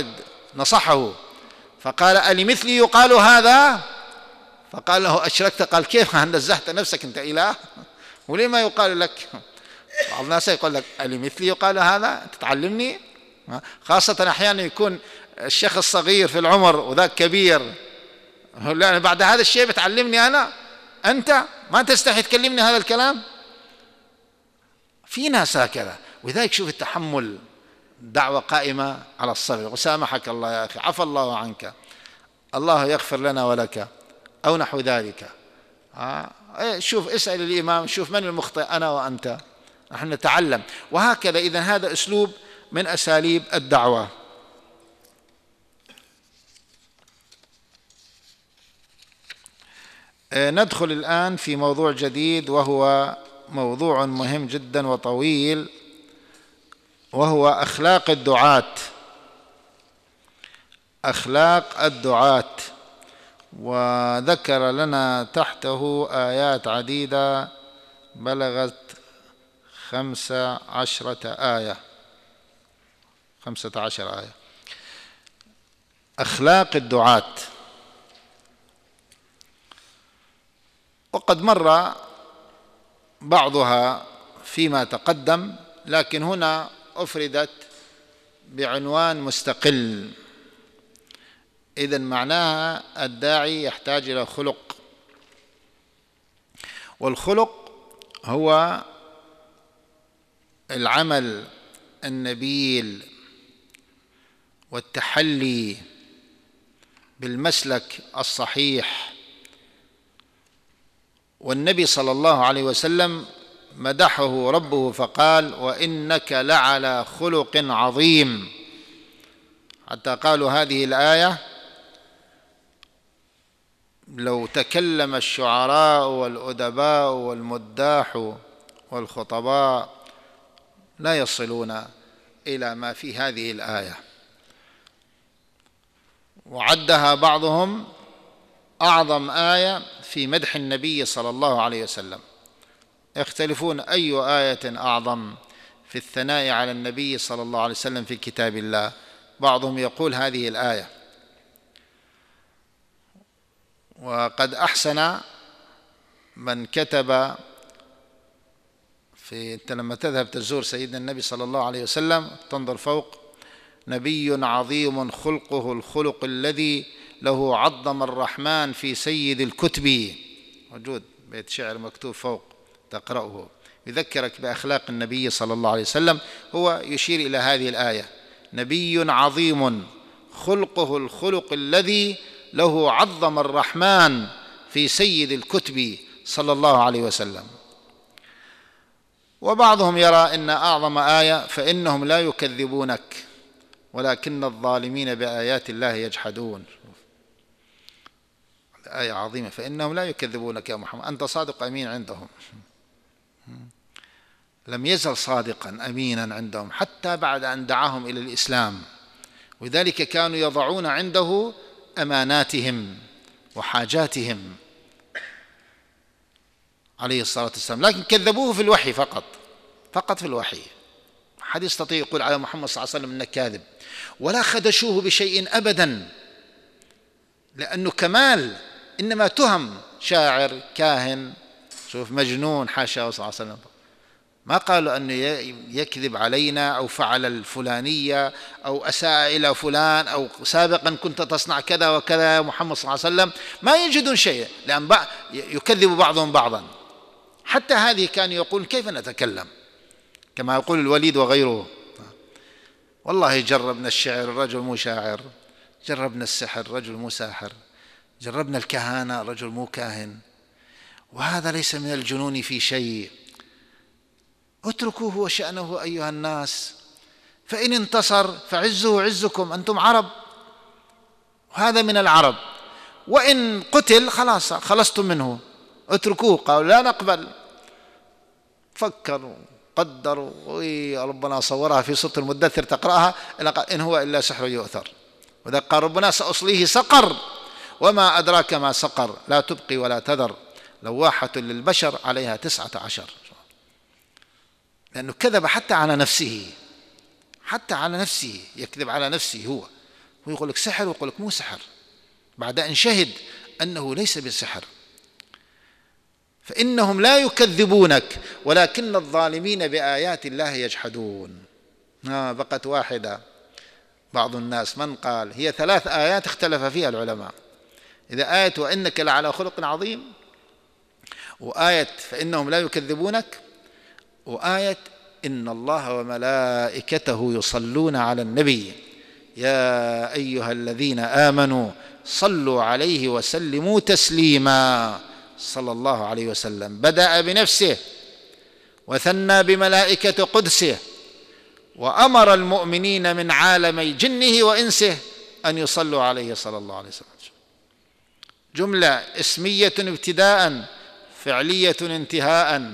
S1: نصحه فقال ألمثلي يقال هذا؟ فقال له أشركت. قال كيف نزهت نفسك أنت إله؟ ولما يقال لك؟ بعض الناس يقول لك ألمثلي يقال هذا؟ تتعلمني؟ خاصة أحيانا يكون الشيخ الصغير في العمر وذاك كبير، لا بعد هذا الشيء بتعلمني أنا؟ أنت ما تستحي تكلمني هذا الكلام؟ في ناس هكذا. ولذلك شوف التحمل، دعوة قائمة على الصبر، وسامحك الله يا أخي، عفى الله عنك، الله يغفر لنا ولك، أو نحو ذلك. شوف اسأل الإمام، شوف من المخطئ، أنا وأنت، نحن نتعلم. وهكذا. إذن هذا أسلوب من أساليب الدعوة. ندخل الآن في موضوع جديد، وهو موضوع مهم جدا وطويل، وهو أخلاق الدعاة. أخلاق الدعاة. وذكر لنا تحته آيات عديدة بلغت خمس عشرة آية، خمسة عشر آية. أخلاق الدعاة. وقد مر بعضها فيما تقدم، لكن هنا أفردت بعنوان مستقل. إذن معناها الداعي يحتاج إلى خلق، والخلق هو العمل النبيل والتحلي بالمسلك الصحيح. والنبي صلى الله عليه وسلم مدحه ربه فقال: وإنك لعلى خلق عظيم. حتى قالوا هذه الآية لو تكلم الشعراء والأدباء والمداح والخطباء لا يصلون إلى ما في هذه الآية. وعدها بعضهم أعظم آية في مدح النبي صلى الله عليه وسلم. يختلفون أي آية أعظم في الثناء على النبي صلى الله عليه وسلم في كتاب الله. بعضهم يقول هذه الآية. وقد أحسن من كتب في، أنت لما تذهب تزور سيدنا النبي صلى الله عليه وسلم تنظر فوق: نبي عظيم خلقه الخلق الذي له عظم الرحمن في سيد الكتب. موجود بيت شعر مكتوب فوق تقرأه يذكرك بأخلاق النبي صلى الله عليه وسلم. هو يشير إلى هذه الآية: نبي عظيم خلقه الخلق الذي له عظم الرحمن في سيد الكتب صلى الله عليه وسلم. وبعضهم يرى إن أعظم آية: فإنهم لا يكذبونك ولكن الظالمين بآيات الله يجحدون. آية عظيمة: فإنهم لا يكذبونك يا محمد، أنت صادق أمين عندهم. لم يزل صادقا أمينا عندهم حتى بعد أن دعاهم إلى الإسلام، وذلك كانوا يضعون عنده أماناتهم وحاجاتهم عليه الصلاة والسلام، لكن كذبوه في الوحي فقط، فقط في الوحي. حد يستطيع يقول على محمد صلى الله عليه وسلم إنه كاذب، ولا خدشوه بشيء أبدا، لأنه كمال. إنما تهم شاعر، كاهن، شوف مجنون، حاشا صلى الله عليه وسلم. ما قالوا أنه يكذب علينا أو فعل الفلانية أو أساء إلى فلان أو سابقا كنت تصنع كذا وكذا يا محمد صلى الله عليه وسلم. ما يجدون شيء، لأن يكذب بعضهم بعضا. حتى هذه كان يقول: كيف نتكلم؟ كما يقول الوليد وغيره: والله جربنا الشعر الرجل مو شاعر، جربنا السحر رجل مو ساحر، جربنا الكهانة رجل مو كاهن، وهذا ليس من الجنون في شيء. اتركوه وشأنه أيها الناس، فإن انتصر فعزه عزكم، أنتم عرب وهذا من العرب، وإن قتل خلاص خلصتم منه، اتركوه. قالوا: لا نقبل. فكروا قدروا، وربنا صورها في سورة المدثر تقرأها: إن هو إلا سحر يؤثر. وذا قال ربنا: سأصليه سقر وما أدراك ما سقر لا تبقي ولا تذر لواحة للبشر عليها تسعة عشر. لأنه كذب حتى على نفسه، حتى على نفسه يكذب على نفسه هو ويقول لك سحر، ويقول لك مو سحر بعد أن شهد أنه ليس بسحر. فإنهم لا يكذبونك ولكن الظالمين بآيات الله يجحدون. آه بقت واحدة. بعض الناس من قال هي ثلاث آيات اختلف فيها العلماء، إذا آية وإنك لعلى خلق عظيم، وآية فإنهم لا يكذبونك، وآية إن الله وملائكته يصلون على النبي يا أيها الذين آمنوا صلوا عليه وسلموا تسليما صلى الله عليه وسلم. بدأ بنفسه وثنى بملائكة قدسه، وأمر المؤمنين من عالمي جنه وإنسه أن يصلوا عليه صلى الله عليه وسلم. جملة اسمية ابتداء، فعلية انتهاء،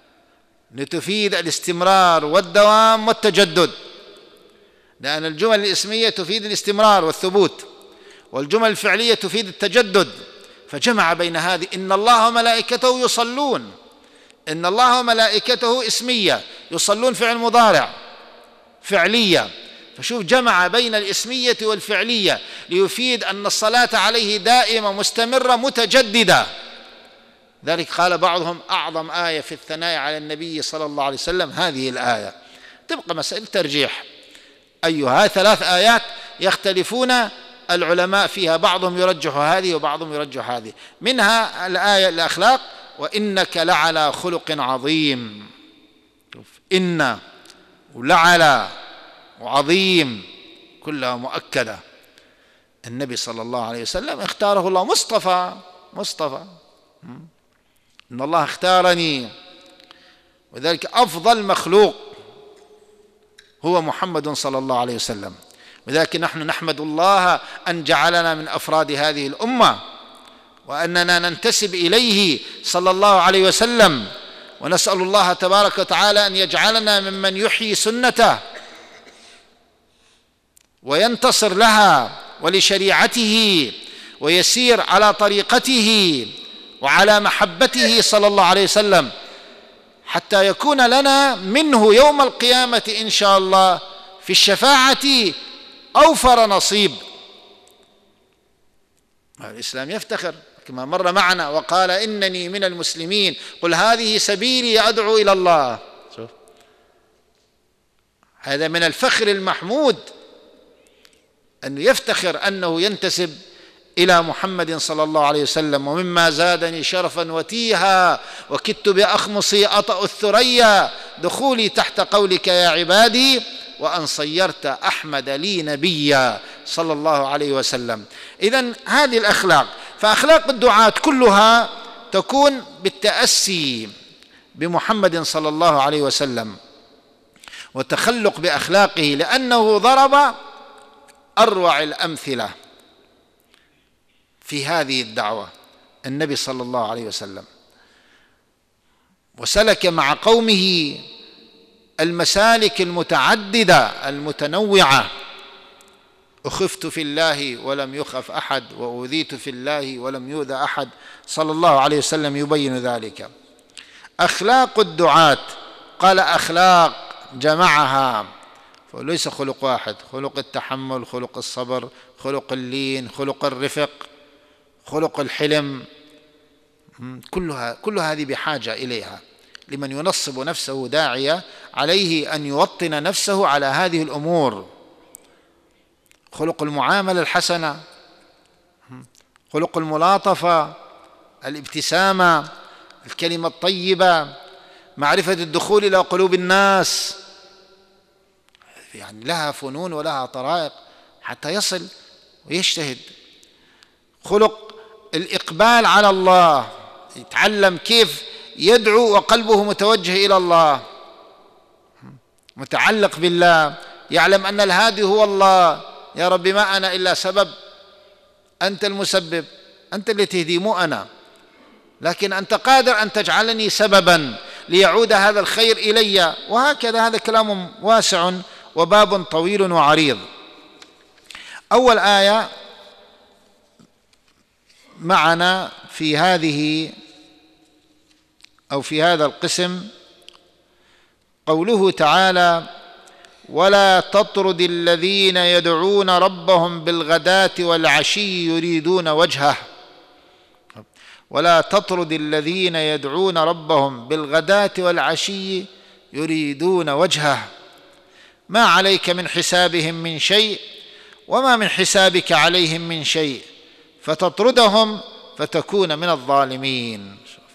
S1: لتفيد الاستمرار والدوام والتجدد، لأن الجمل الاسمية تفيد الاستمرار والثبوت، والجمل الفعلية تفيد التجدد، فجمع بين هذه. إن الله وملائكته يصلون، إن الله وملائكته اسمية، يصلون فعل مضارع فعلية، فشوف جمع بين الاسمية والفعلية ليفيد أن الصلاة عليه دائمة مستمرة متجددة. ذلك قال بعضهم أعظم آية في الثناء على النبي صلى الله عليه وسلم هذه الآية. تبقى مسألة ترجيح أيها ثلاث آيات يختلفون العلماء فيها، بعضهم يرجح هذه وبعضهم يرجح هذه. منها الآية الأخلاق وإنك لعلى خلق عظيم. إن ولعلى وعظيم كلها مؤكدة. النبي صلى الله عليه وسلم اختاره الله مصطفى مصطفى إن الله اختارني، وذلك أفضل مخلوق هو محمد صلى الله عليه وسلم. وذلك نحن نحمد الله أن جعلنا من أفراد هذه الأمة، وأننا ننتسب إليه صلى الله عليه وسلم، ونسأل الله تبارك وتعالى أن يجعلنا ممن يحيي سنته وينتصر لها ولشريعته ويسير على طريقته وعلى محبته صلى الله عليه وسلم، حتى يكون لنا منه يوم القيامة إن شاء الله في الشفاعة أوفر نصيب. الإسلام يفتخر كما مر معنا وقال إنني من المسلمين قل هذه سبيلي أدعو إلى الله. شوف هذا من الفخر المحمود أنه يفتخر أنه ينتسب إلى محمد صلى الله عليه وسلم. ومما زادني شرفا وتيها وكدت بأخمصي أطأ الثريا دخولي تحت قولك يا عبادي وأن صيرت أحمد لي نبيا صلى الله عليه وسلم. إذن هذه الأخلاق، فأخلاق الدعاة كلها تكون بالتأسي بمحمد صلى الله عليه وسلم وتخلق بأخلاقه، لأنه ضرب أروع الأمثلة في هذه الدعوة النبي صلى الله عليه وسلم، وسلك مع قومه المسالك المتعددة المتنوعة. أخفت في الله ولم يخف أحد، وأوذيت في الله ولم يؤذى أحد، صلى الله عليه وسلم يبين ذلك. أخلاق الدعاة قال أخلاق جمعها، فليس خلق واحد، خلق التحمل، خلق الصبر، خلق اللين، خلق الرفق، خلق الحلم، كلها كل هذه بحاجة إليها لمن ينصب نفسه داعية، عليه أن يوطن نفسه على هذه الأمور. خلق المعاملة الحسنة، خلق الملاطفة، الابتسامة، الكلمة الطيبة، معرفة الدخول إلى قلوب الناس، يعني لها فنون ولها طرائق حتى يصل ويجتهد. خلق الإقبال على الله، يتعلم كيف يدعو وقلبه متوجه إلى الله متعلق بالله، يعلم أن الهادي هو الله. يا رب ما أنا إلا سبب، أنت المسبب، أنت اللي تهدي مو أنا، لكن أنت قادر أن تجعلني سببا ليعود هذا الخير إلي. وهكذا هذا كلام واسع وباب طويل وعريض. أول آية معنا في هذه أو في هذا القسم قوله تعالى ولا تطرد الذين يدعون ربهم بالغداة والعشي يريدون وجهه. ولا تطرد الذين يدعون ربهم بالغداة والعشي يريدون وجهه ما عليك من حسابهم من شيء وما من حسابك عليهم من شيء فتطردهم فتكون من الظالمين.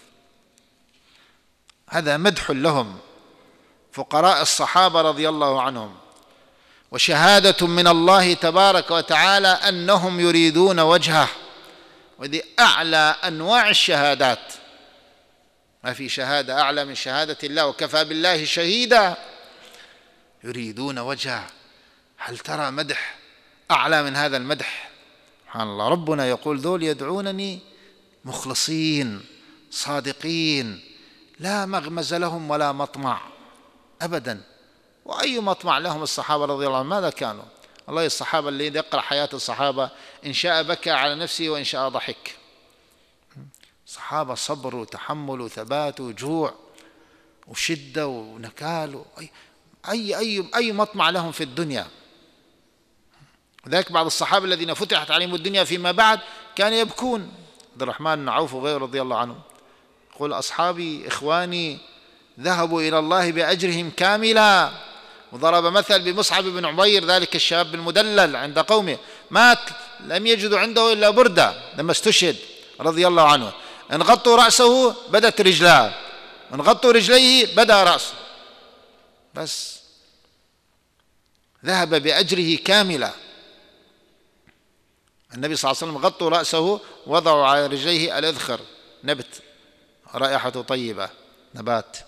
S1: هذا مدح لهم، فقراء الصحابة رضي الله عنهم، وشهادة من الله تبارك وتعالى أنهم يريدون وجهه، وهذه أعلى أنواع الشهادات، ما في شهادة أعلى من شهادة الله، وكفى بالله شهيدا. يريدون وجهه، هل ترى مدح أعلى من هذا المدح؟ سبحان الله. ربنا يقول ذول يدعونني مخلصين صادقين، لا مغمز لهم ولا مطمع أبدا. وأي مطمع لهم الصحابة رضي الله عنهم؟ ماذا كانوا؟ الله، الصحابة اللي يقرأ حياة الصحابة إن شاء بكى على نفسه وإن شاء ضحك. صحابة صبر وتحمل وثبات وجوع وشدة ونكال، أي أي أي أي مطمع لهم في الدنيا. ذلك بعض الصحابة الذين فتحت عليهم الدنيا فيما بعد كانوا يبكون. عبد الرحمن بن عوف وغيره رضي الله عنه يقول: أصحابي إخواني ذهبوا إلى الله بأجرهم كاملا. وضرب مثل بمصعب بن عمير، ذلك الشاب المدلل عند قومه، مات لم يجدوا عنده إلا بردة لما استشهد رضي الله عنه. إن غطوا رأسه بدت رجلاه، إن غطوا رجليه بدا رأسه، بس ذهب بأجره كاملا. النبي صلى الله عليه وسلم غطوا رأسه وضعوا على رجليه الإذخر، نبت رائحته طيبة، نبات.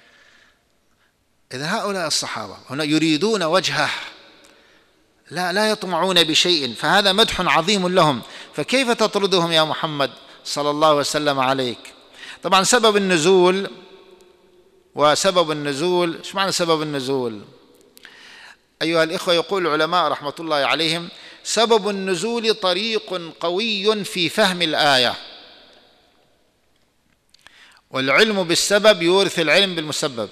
S1: إذا هؤلاء الصحابة هنا يريدون وجهه، لا لا يطمعون بشيء، فهذا مدح عظيم لهم. فكيف تطردهم يا محمد صلى الله وسلم عليك؟ طبعا سبب النزول، وسبب النزول ايش معنى سبب النزول أيها الإخوة؟ يقول العلماء رحمة الله عليهم: سبب النزول طريق قوي في فهم الآية، والعلم بالسبب يورث العلم بالمسبب.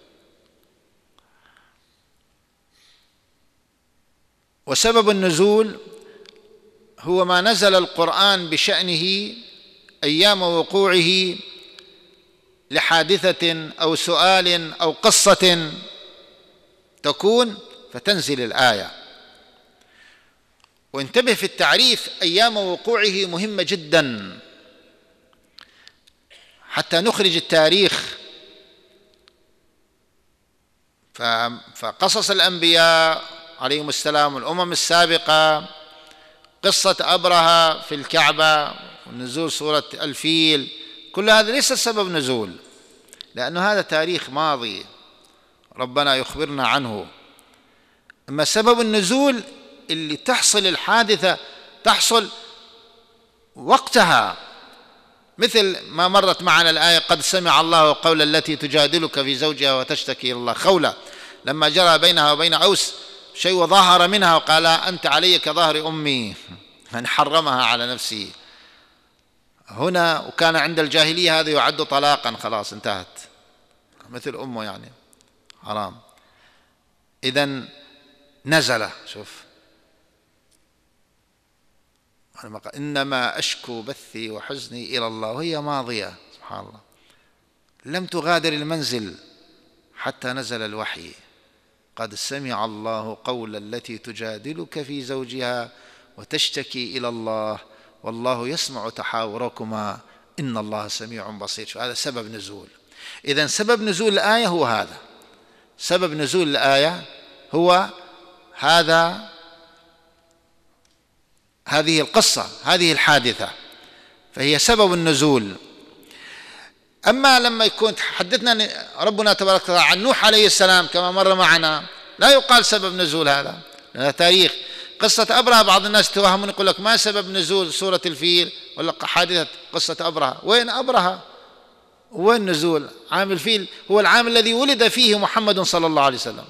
S1: وسبب النزول هو ما نزل القرآن بشأنه أيام وقوعه لحادثة أو سؤال أو قصة تكون فتنزل الآية. وانتبه في التعريف، أيام وقوعه مهمة جدا حتى نخرج التاريخ. فقصص الأنبياء عليهم السلام والأمم السابقة، قصة أبرهة في الكعبة ونزول سورة الفيل، كل هذا ليس سبب نزول، لأنه هذا تاريخ ماضي ربنا يخبرنا عنه. أما سبب النزول اللي تحصل الحادثة تحصل وقتها، مثل ما مرت معنا الآية: قد سمع الله قول التي تجادلك في زوجها وتشتكي إلى الله. خولة لما جرى بينها وبين أوس شيء وظهر منها وقال: أنت علي كظهر أمي، من حرمها على نفسي. هنا وكان عند الجاهلية هذا يعد طلاقا، خلاص انتهت، مثل أمه يعني حرام. إذن نزل، شوف، إنما أشكو بثي وحزني إلى الله، وهي ماضية سبحان الله، لم تغادر المنزل حتى نزل الوحي: قد سمع الله قول التي تجادلك في زوجها وتشتكي إلى الله والله يسمع تحاوركما إن الله سميع بصير. هذا سبب نزول. إذن سبب نزول الآية هو هذا، سبب نزول الآية هو هذا، هذه القصة، هذه الحادثة، فهي سبب النزول. أما لما يكون حدثنا ربنا تبارك وتعالى عن نوح عليه السلام كما مر معنا، لا يقال سبب نزول هذا، هذا تاريخ. قصة أبرهة بعض الناس توهمون، يقول لك ما سبب نزول سورة الفيل ولا حادثة قصة أبرهة؟ وين أبرهة؟ وين نزول عام الفيل؟ هو العام الذي ولد فيه محمد صلى الله عليه وسلم،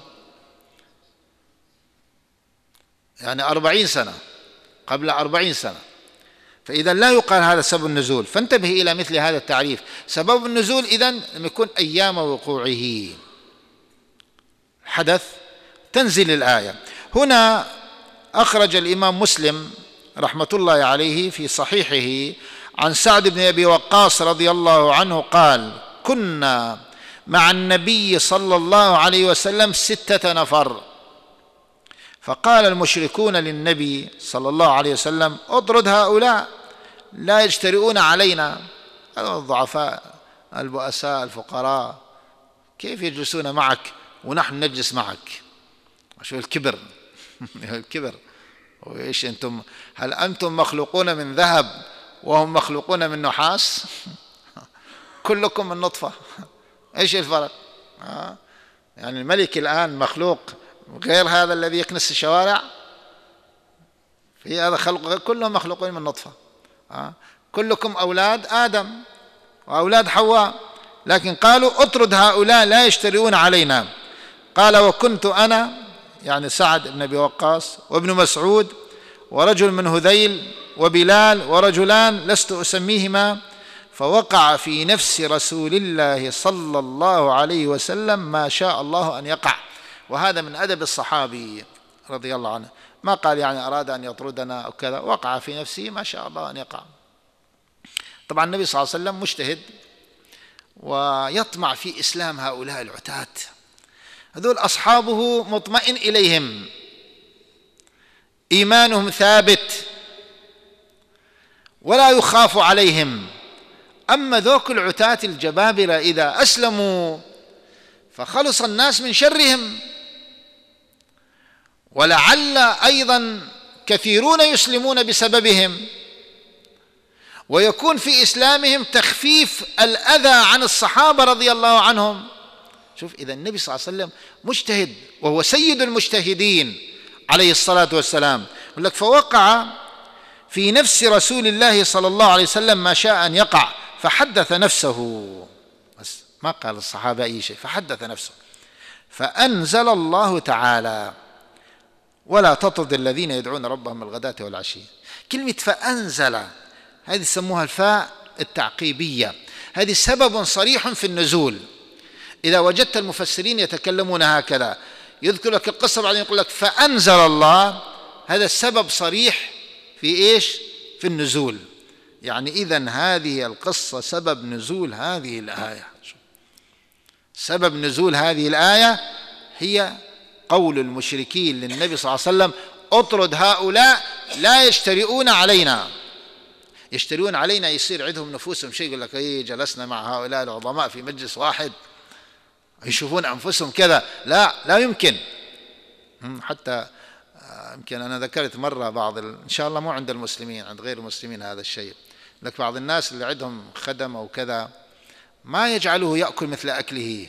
S1: يعني أربعين سنة، قبل أربعين سنة. فإذا لا يقال هذا سبب النزول. فانتبه إلى مثل هذا التعريف. سبب النزول إذن لما يكون أيام وقوعه حدث تنزل الآية. هنا أخرج الإمام مسلم رحمة الله عليه في صحيحه عن سعد بن أبي وقاص رضي الله عنه قال: كنا مع النبي صلى الله عليه وسلم ستة نفر، فقال المشركون للنبي صلى الله عليه وسلم: اطرد هؤلاء لا يجترئون علينا. الضعفاء البؤساء الفقراء كيف يجلسون معك ونحن نجلس معك؟ شو الكبر الكبر. وإيش أنتم؟ هل أنتم مخلوقون من ذهب وهم مخلوقون من نحاس؟ كلكم من نطفة. إيش الفرق؟ يعني الملك الآن مخلوق غير هذا الذي يكنس الشوارع؟ في هذا خلق، كلهم مخلوقين من نطفة. كلكم أولاد آدم وأولاد حواء، لكن قالوا: اطرد هؤلاء لا يجترئون علينا. قال: وكنت أنا، يعني سعد بن أبي وقاص، وابن مسعود، ورجل من هذيل، وبلال، ورجلان لست أسميهما، فوقع في نفس رسول الله صلى الله عليه وسلم ما شاء الله أن يقع. وهذا من أدب الصحابي رضي الله عنه، ما قال يعني أراد أن يطردنا أو كذا، وقع في نفسه ما شاء الله أن يقع. طبعا النبي صلى الله عليه وسلم مجتهد ويطمع في إسلام هؤلاء العتاة، هذول أصحابه مطمئن إليهم، إيمانهم ثابت ولا يخاف عليهم. أما ذوك العتاة الجبابرة إذا أسلموا فخلص الناس من شرهم، ولعل أيضا كثيرون يسلمون بسببهم، ويكون في إسلامهم تخفيف الأذى عن الصحابة رضي الله عنهم. شوف، إذا النبي صلى الله عليه وسلم مجتهد وهو سيد المجتهدين عليه الصلاة والسلام. يقول لك: فوقع في نفس رسول الله صلى الله عليه وسلم ما شاء أن يقع، فحدث نفسه، بس ما قال الصحابة أي شيء، فحدث نفسه، فأنزل الله تعالى: ولا تطرد الذين يدعون ربهم بالغداة والعشي. كلمة فأنزل هذه يسموها الفاء التعقيبية، هذه سبب صريح في النزول. إذا وجدت المفسرين يتكلمون هكذا، يذكر لك القصة بعدين يقول لك فأنزل الله، هذا السبب صريح في إيش؟ في النزول. يعني إذن هذه القصة سبب نزول هذه الآية. سبب نزول هذه الآية هي قول المشركين للنبي صلى الله عليه وسلم: اطرد هؤلاء لا يجترئون علينا. يجترئون علينا يصير عندهم نفوسهم شيء، يقول لك: ايه جلسنا مع هؤلاء العظماء في مجلس واحد، يشوفون أنفسهم كذا. لا، لا يمكن. حتى يمكن أنا ذكرت مرة بعض ال... إن شاء الله مو عند المسلمين، عند غير المسلمين هذا الشيء، لك بعض الناس اللي عندهم خدم أو كذا ما يجعله يأكل مثل أكله،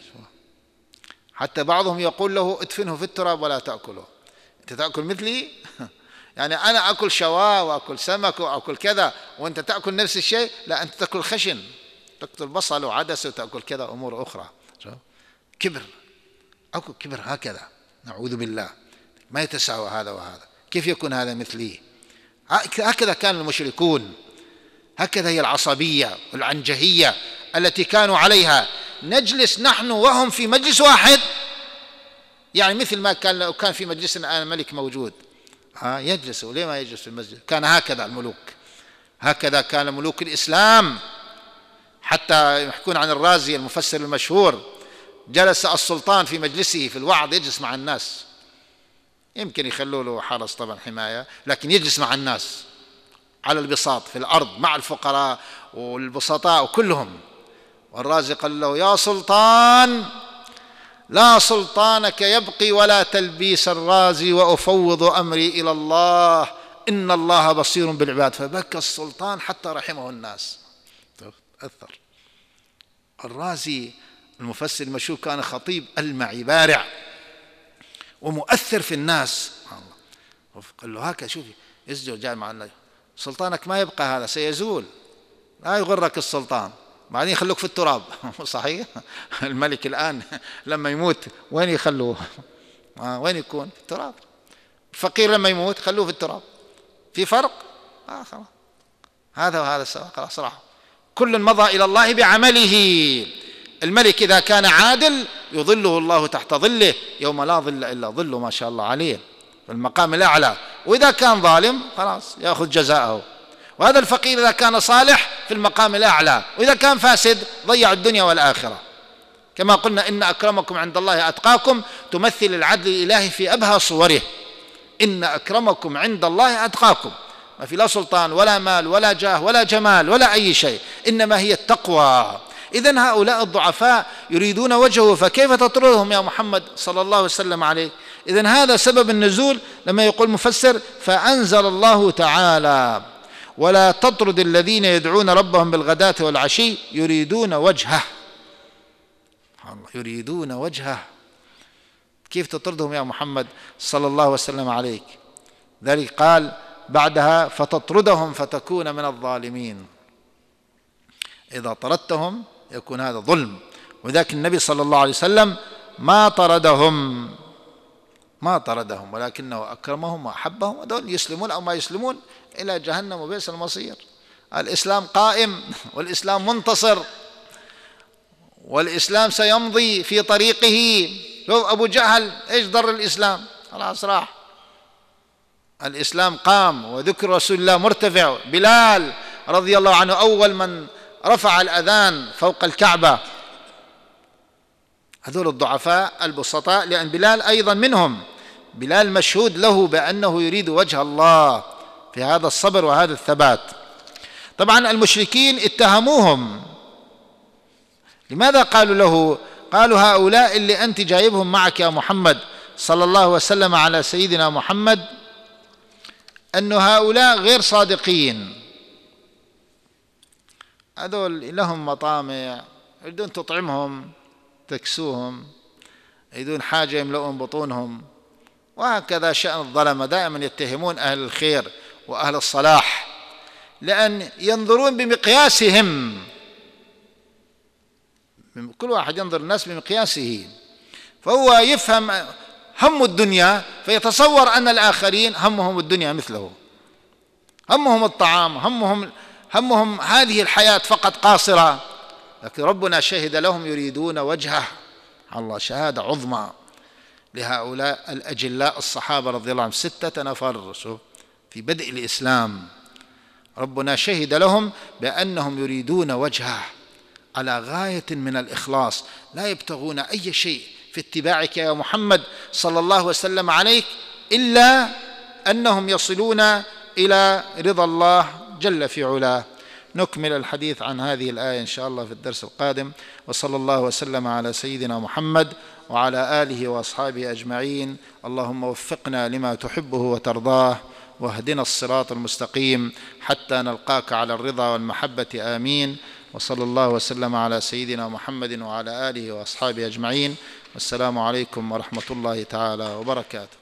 S1: حتى بعضهم يقول له: ادفنه في التراب ولا تأكله. أنت تأكل مثلي؟ يعني أنا أكل شواء وأكل سمك وأكل كذا وأنت تأكل نفس الشيء؟ لا، أنت تأكل خشن، تأكل بصل وعدس وتأكل كذا أمور أخرى. كبر، أكل كبر هكذا، نعوذ بالله، ما يتساوى هذا وهذا. كيف يكون هذا مثلي؟ هكذا كان المشركون، هكذا هي العصبية والعنجهية التي كانوا عليها. نجلس نحن وهم في مجلس واحد، يعني مثل ما كان لو كان في مجلسنا الآن ملك موجود، ها يجلسوا، ليه ما يجلس في المسجد؟ كان هكذا الملوك، هكذا كان ملوك الإسلام. حتى يحكون عن الرازي المفسر المشهور: جلس السلطان في مجلسه في الوعظ يجلس مع الناس، يمكن يخلوا له حرس طبعا حماية، لكن يجلس مع الناس على البساط في الأرض مع الفقراء والبسطاء وكلهم. والرازي قال له: يا سلطان، لا سلطانك يبقي ولا تلبيس الرازي، وأفوض أمري إلى الله، إن الله بصير بالعباد. فبكى السلطان حتى رحمه الناس. أثر الرازي المفسر المشهور كان خطيب ألمعي بارع ومؤثر في الناس. قال له: هكذا شوفي، اسجد جاي مع الله، سلطانك ما يبقى، هذا سيزول، لا يغرك السلطان، بعدين يخلوك في التراب. صحيح؟ الملك الآن لما يموت وين يخلوه؟ وين يكون؟ في التراب. الفقير لما يموت خلوه في التراب، في فرق؟ آه خلاص، هذا وهذا سواء، خلاص راحوا، كل مضى إلى الله بعمله. الملك إذا كان عادل يظله الله تحت ظله يوم لا ظل إلا ظله، ما شاء الله عليه، في المقام الأعلى. وإذا كان ظالم خلاص يأخذ جزاءه. وهذا الفقير إذا كان صالح في المقام الأعلى، وإذا كان فاسد ضيع الدنيا والآخرة. كما قلنا إن أكرمكم عند الله أتقاكم تمثل العدل الإلهي في أبهى صوره. إن أكرمكم عند الله أتقاكم، ما في لا سلطان ولا مال ولا جاه ولا جمال ولا أي شيء، إنما هي التقوى. إذن هؤلاء الضعفاء يريدون وجهه، فكيف تطردهم يا محمد صلى الله وسلم عليه؟ إذن هذا سبب النزول لما يقول مفسر فأنزل الله تعالى ولا تطرد الذين يدعون ربهم بالغداة والعشي يريدون وجهه. يريدون وجهه، كيف تطردهم يا محمد صلى الله وسلم عليك؟ ذلك قال بعدها فتطردهم فتكون من الظالمين. إذا طردتهم يكون هذا ظلم. وذاك النبي صلى الله عليه وسلم ما طردهم ما طردهم ولكنه أكرمهم وأحبهم، ودول يسلمون أو ما يسلمون إلى جهنم وبئس المصير. الإسلام قائم والإسلام منتصر والإسلام سيمضي في طريقه. لو أبو جهل إيش ضر الإسلام؟ خلاص راح. الإسلام قام وذكر رسول الله مرتفع. بلال رضي الله عنه أول من رفع الأذان فوق الكعبة. هذول الضعفاء البسطاء، لأن بلال أيضا منهم. بلال مشهود له بأنه يريد وجه الله في هذا الصبر وهذا الثبات. طبعا المشركين اتهموهم. لماذا قالوا له؟ قالوا هؤلاء اللي أنت جايبهم معك يا محمد صلى الله وسلم على سيدنا محمد أن هؤلاء غير صادقين، هذول لهم مطامع يريدون تطعمهم تكسوهم، يريدون حاجة يملؤون بطونهم. وهكذا شأن الظلمة، دائما يتهمون أهل الخير وأهل الصلاح لأن ينظرون بمقياسهم. كل واحد ينظر الناس بمقياسه، فهو يفهم هم الدنيا فيتصور أن الآخرين همهم الدنيا مثله، همهم الطعام، همهم همهم هذه الحياة فقط قاصرة. لكن ربنا شهد لهم يريدون وجهه. الله شهادة عظمى لهؤلاء الأجلاء الصحابة رضي الله عنهم، ستة نفر في بدء الإسلام. ربنا شهد لهم بأنهم يريدون وجهه على غاية من الإخلاص، لا يبتغون أي شيء في اتباعك يا محمد صلى الله وسلم عليك إلا أنهم يصلون إلى رضا الله جل في علاه. نكمل الحديث عن هذه الآية إن شاء الله في الدرس القادم. وصلى الله وسلم على سيدنا محمد وعلى آله وأصحابه أجمعين. اللهم وفقنا لما تحبه وترضاه، واهدنا الصراط المستقيم حتى نلقاك على الرضا والمحبة. آمين. وصلى الله وسلم على سيدنا محمد وعلى آله وأصحابه أجمعين. والسلام عليكم ورحمة الله تعالى وبركاته.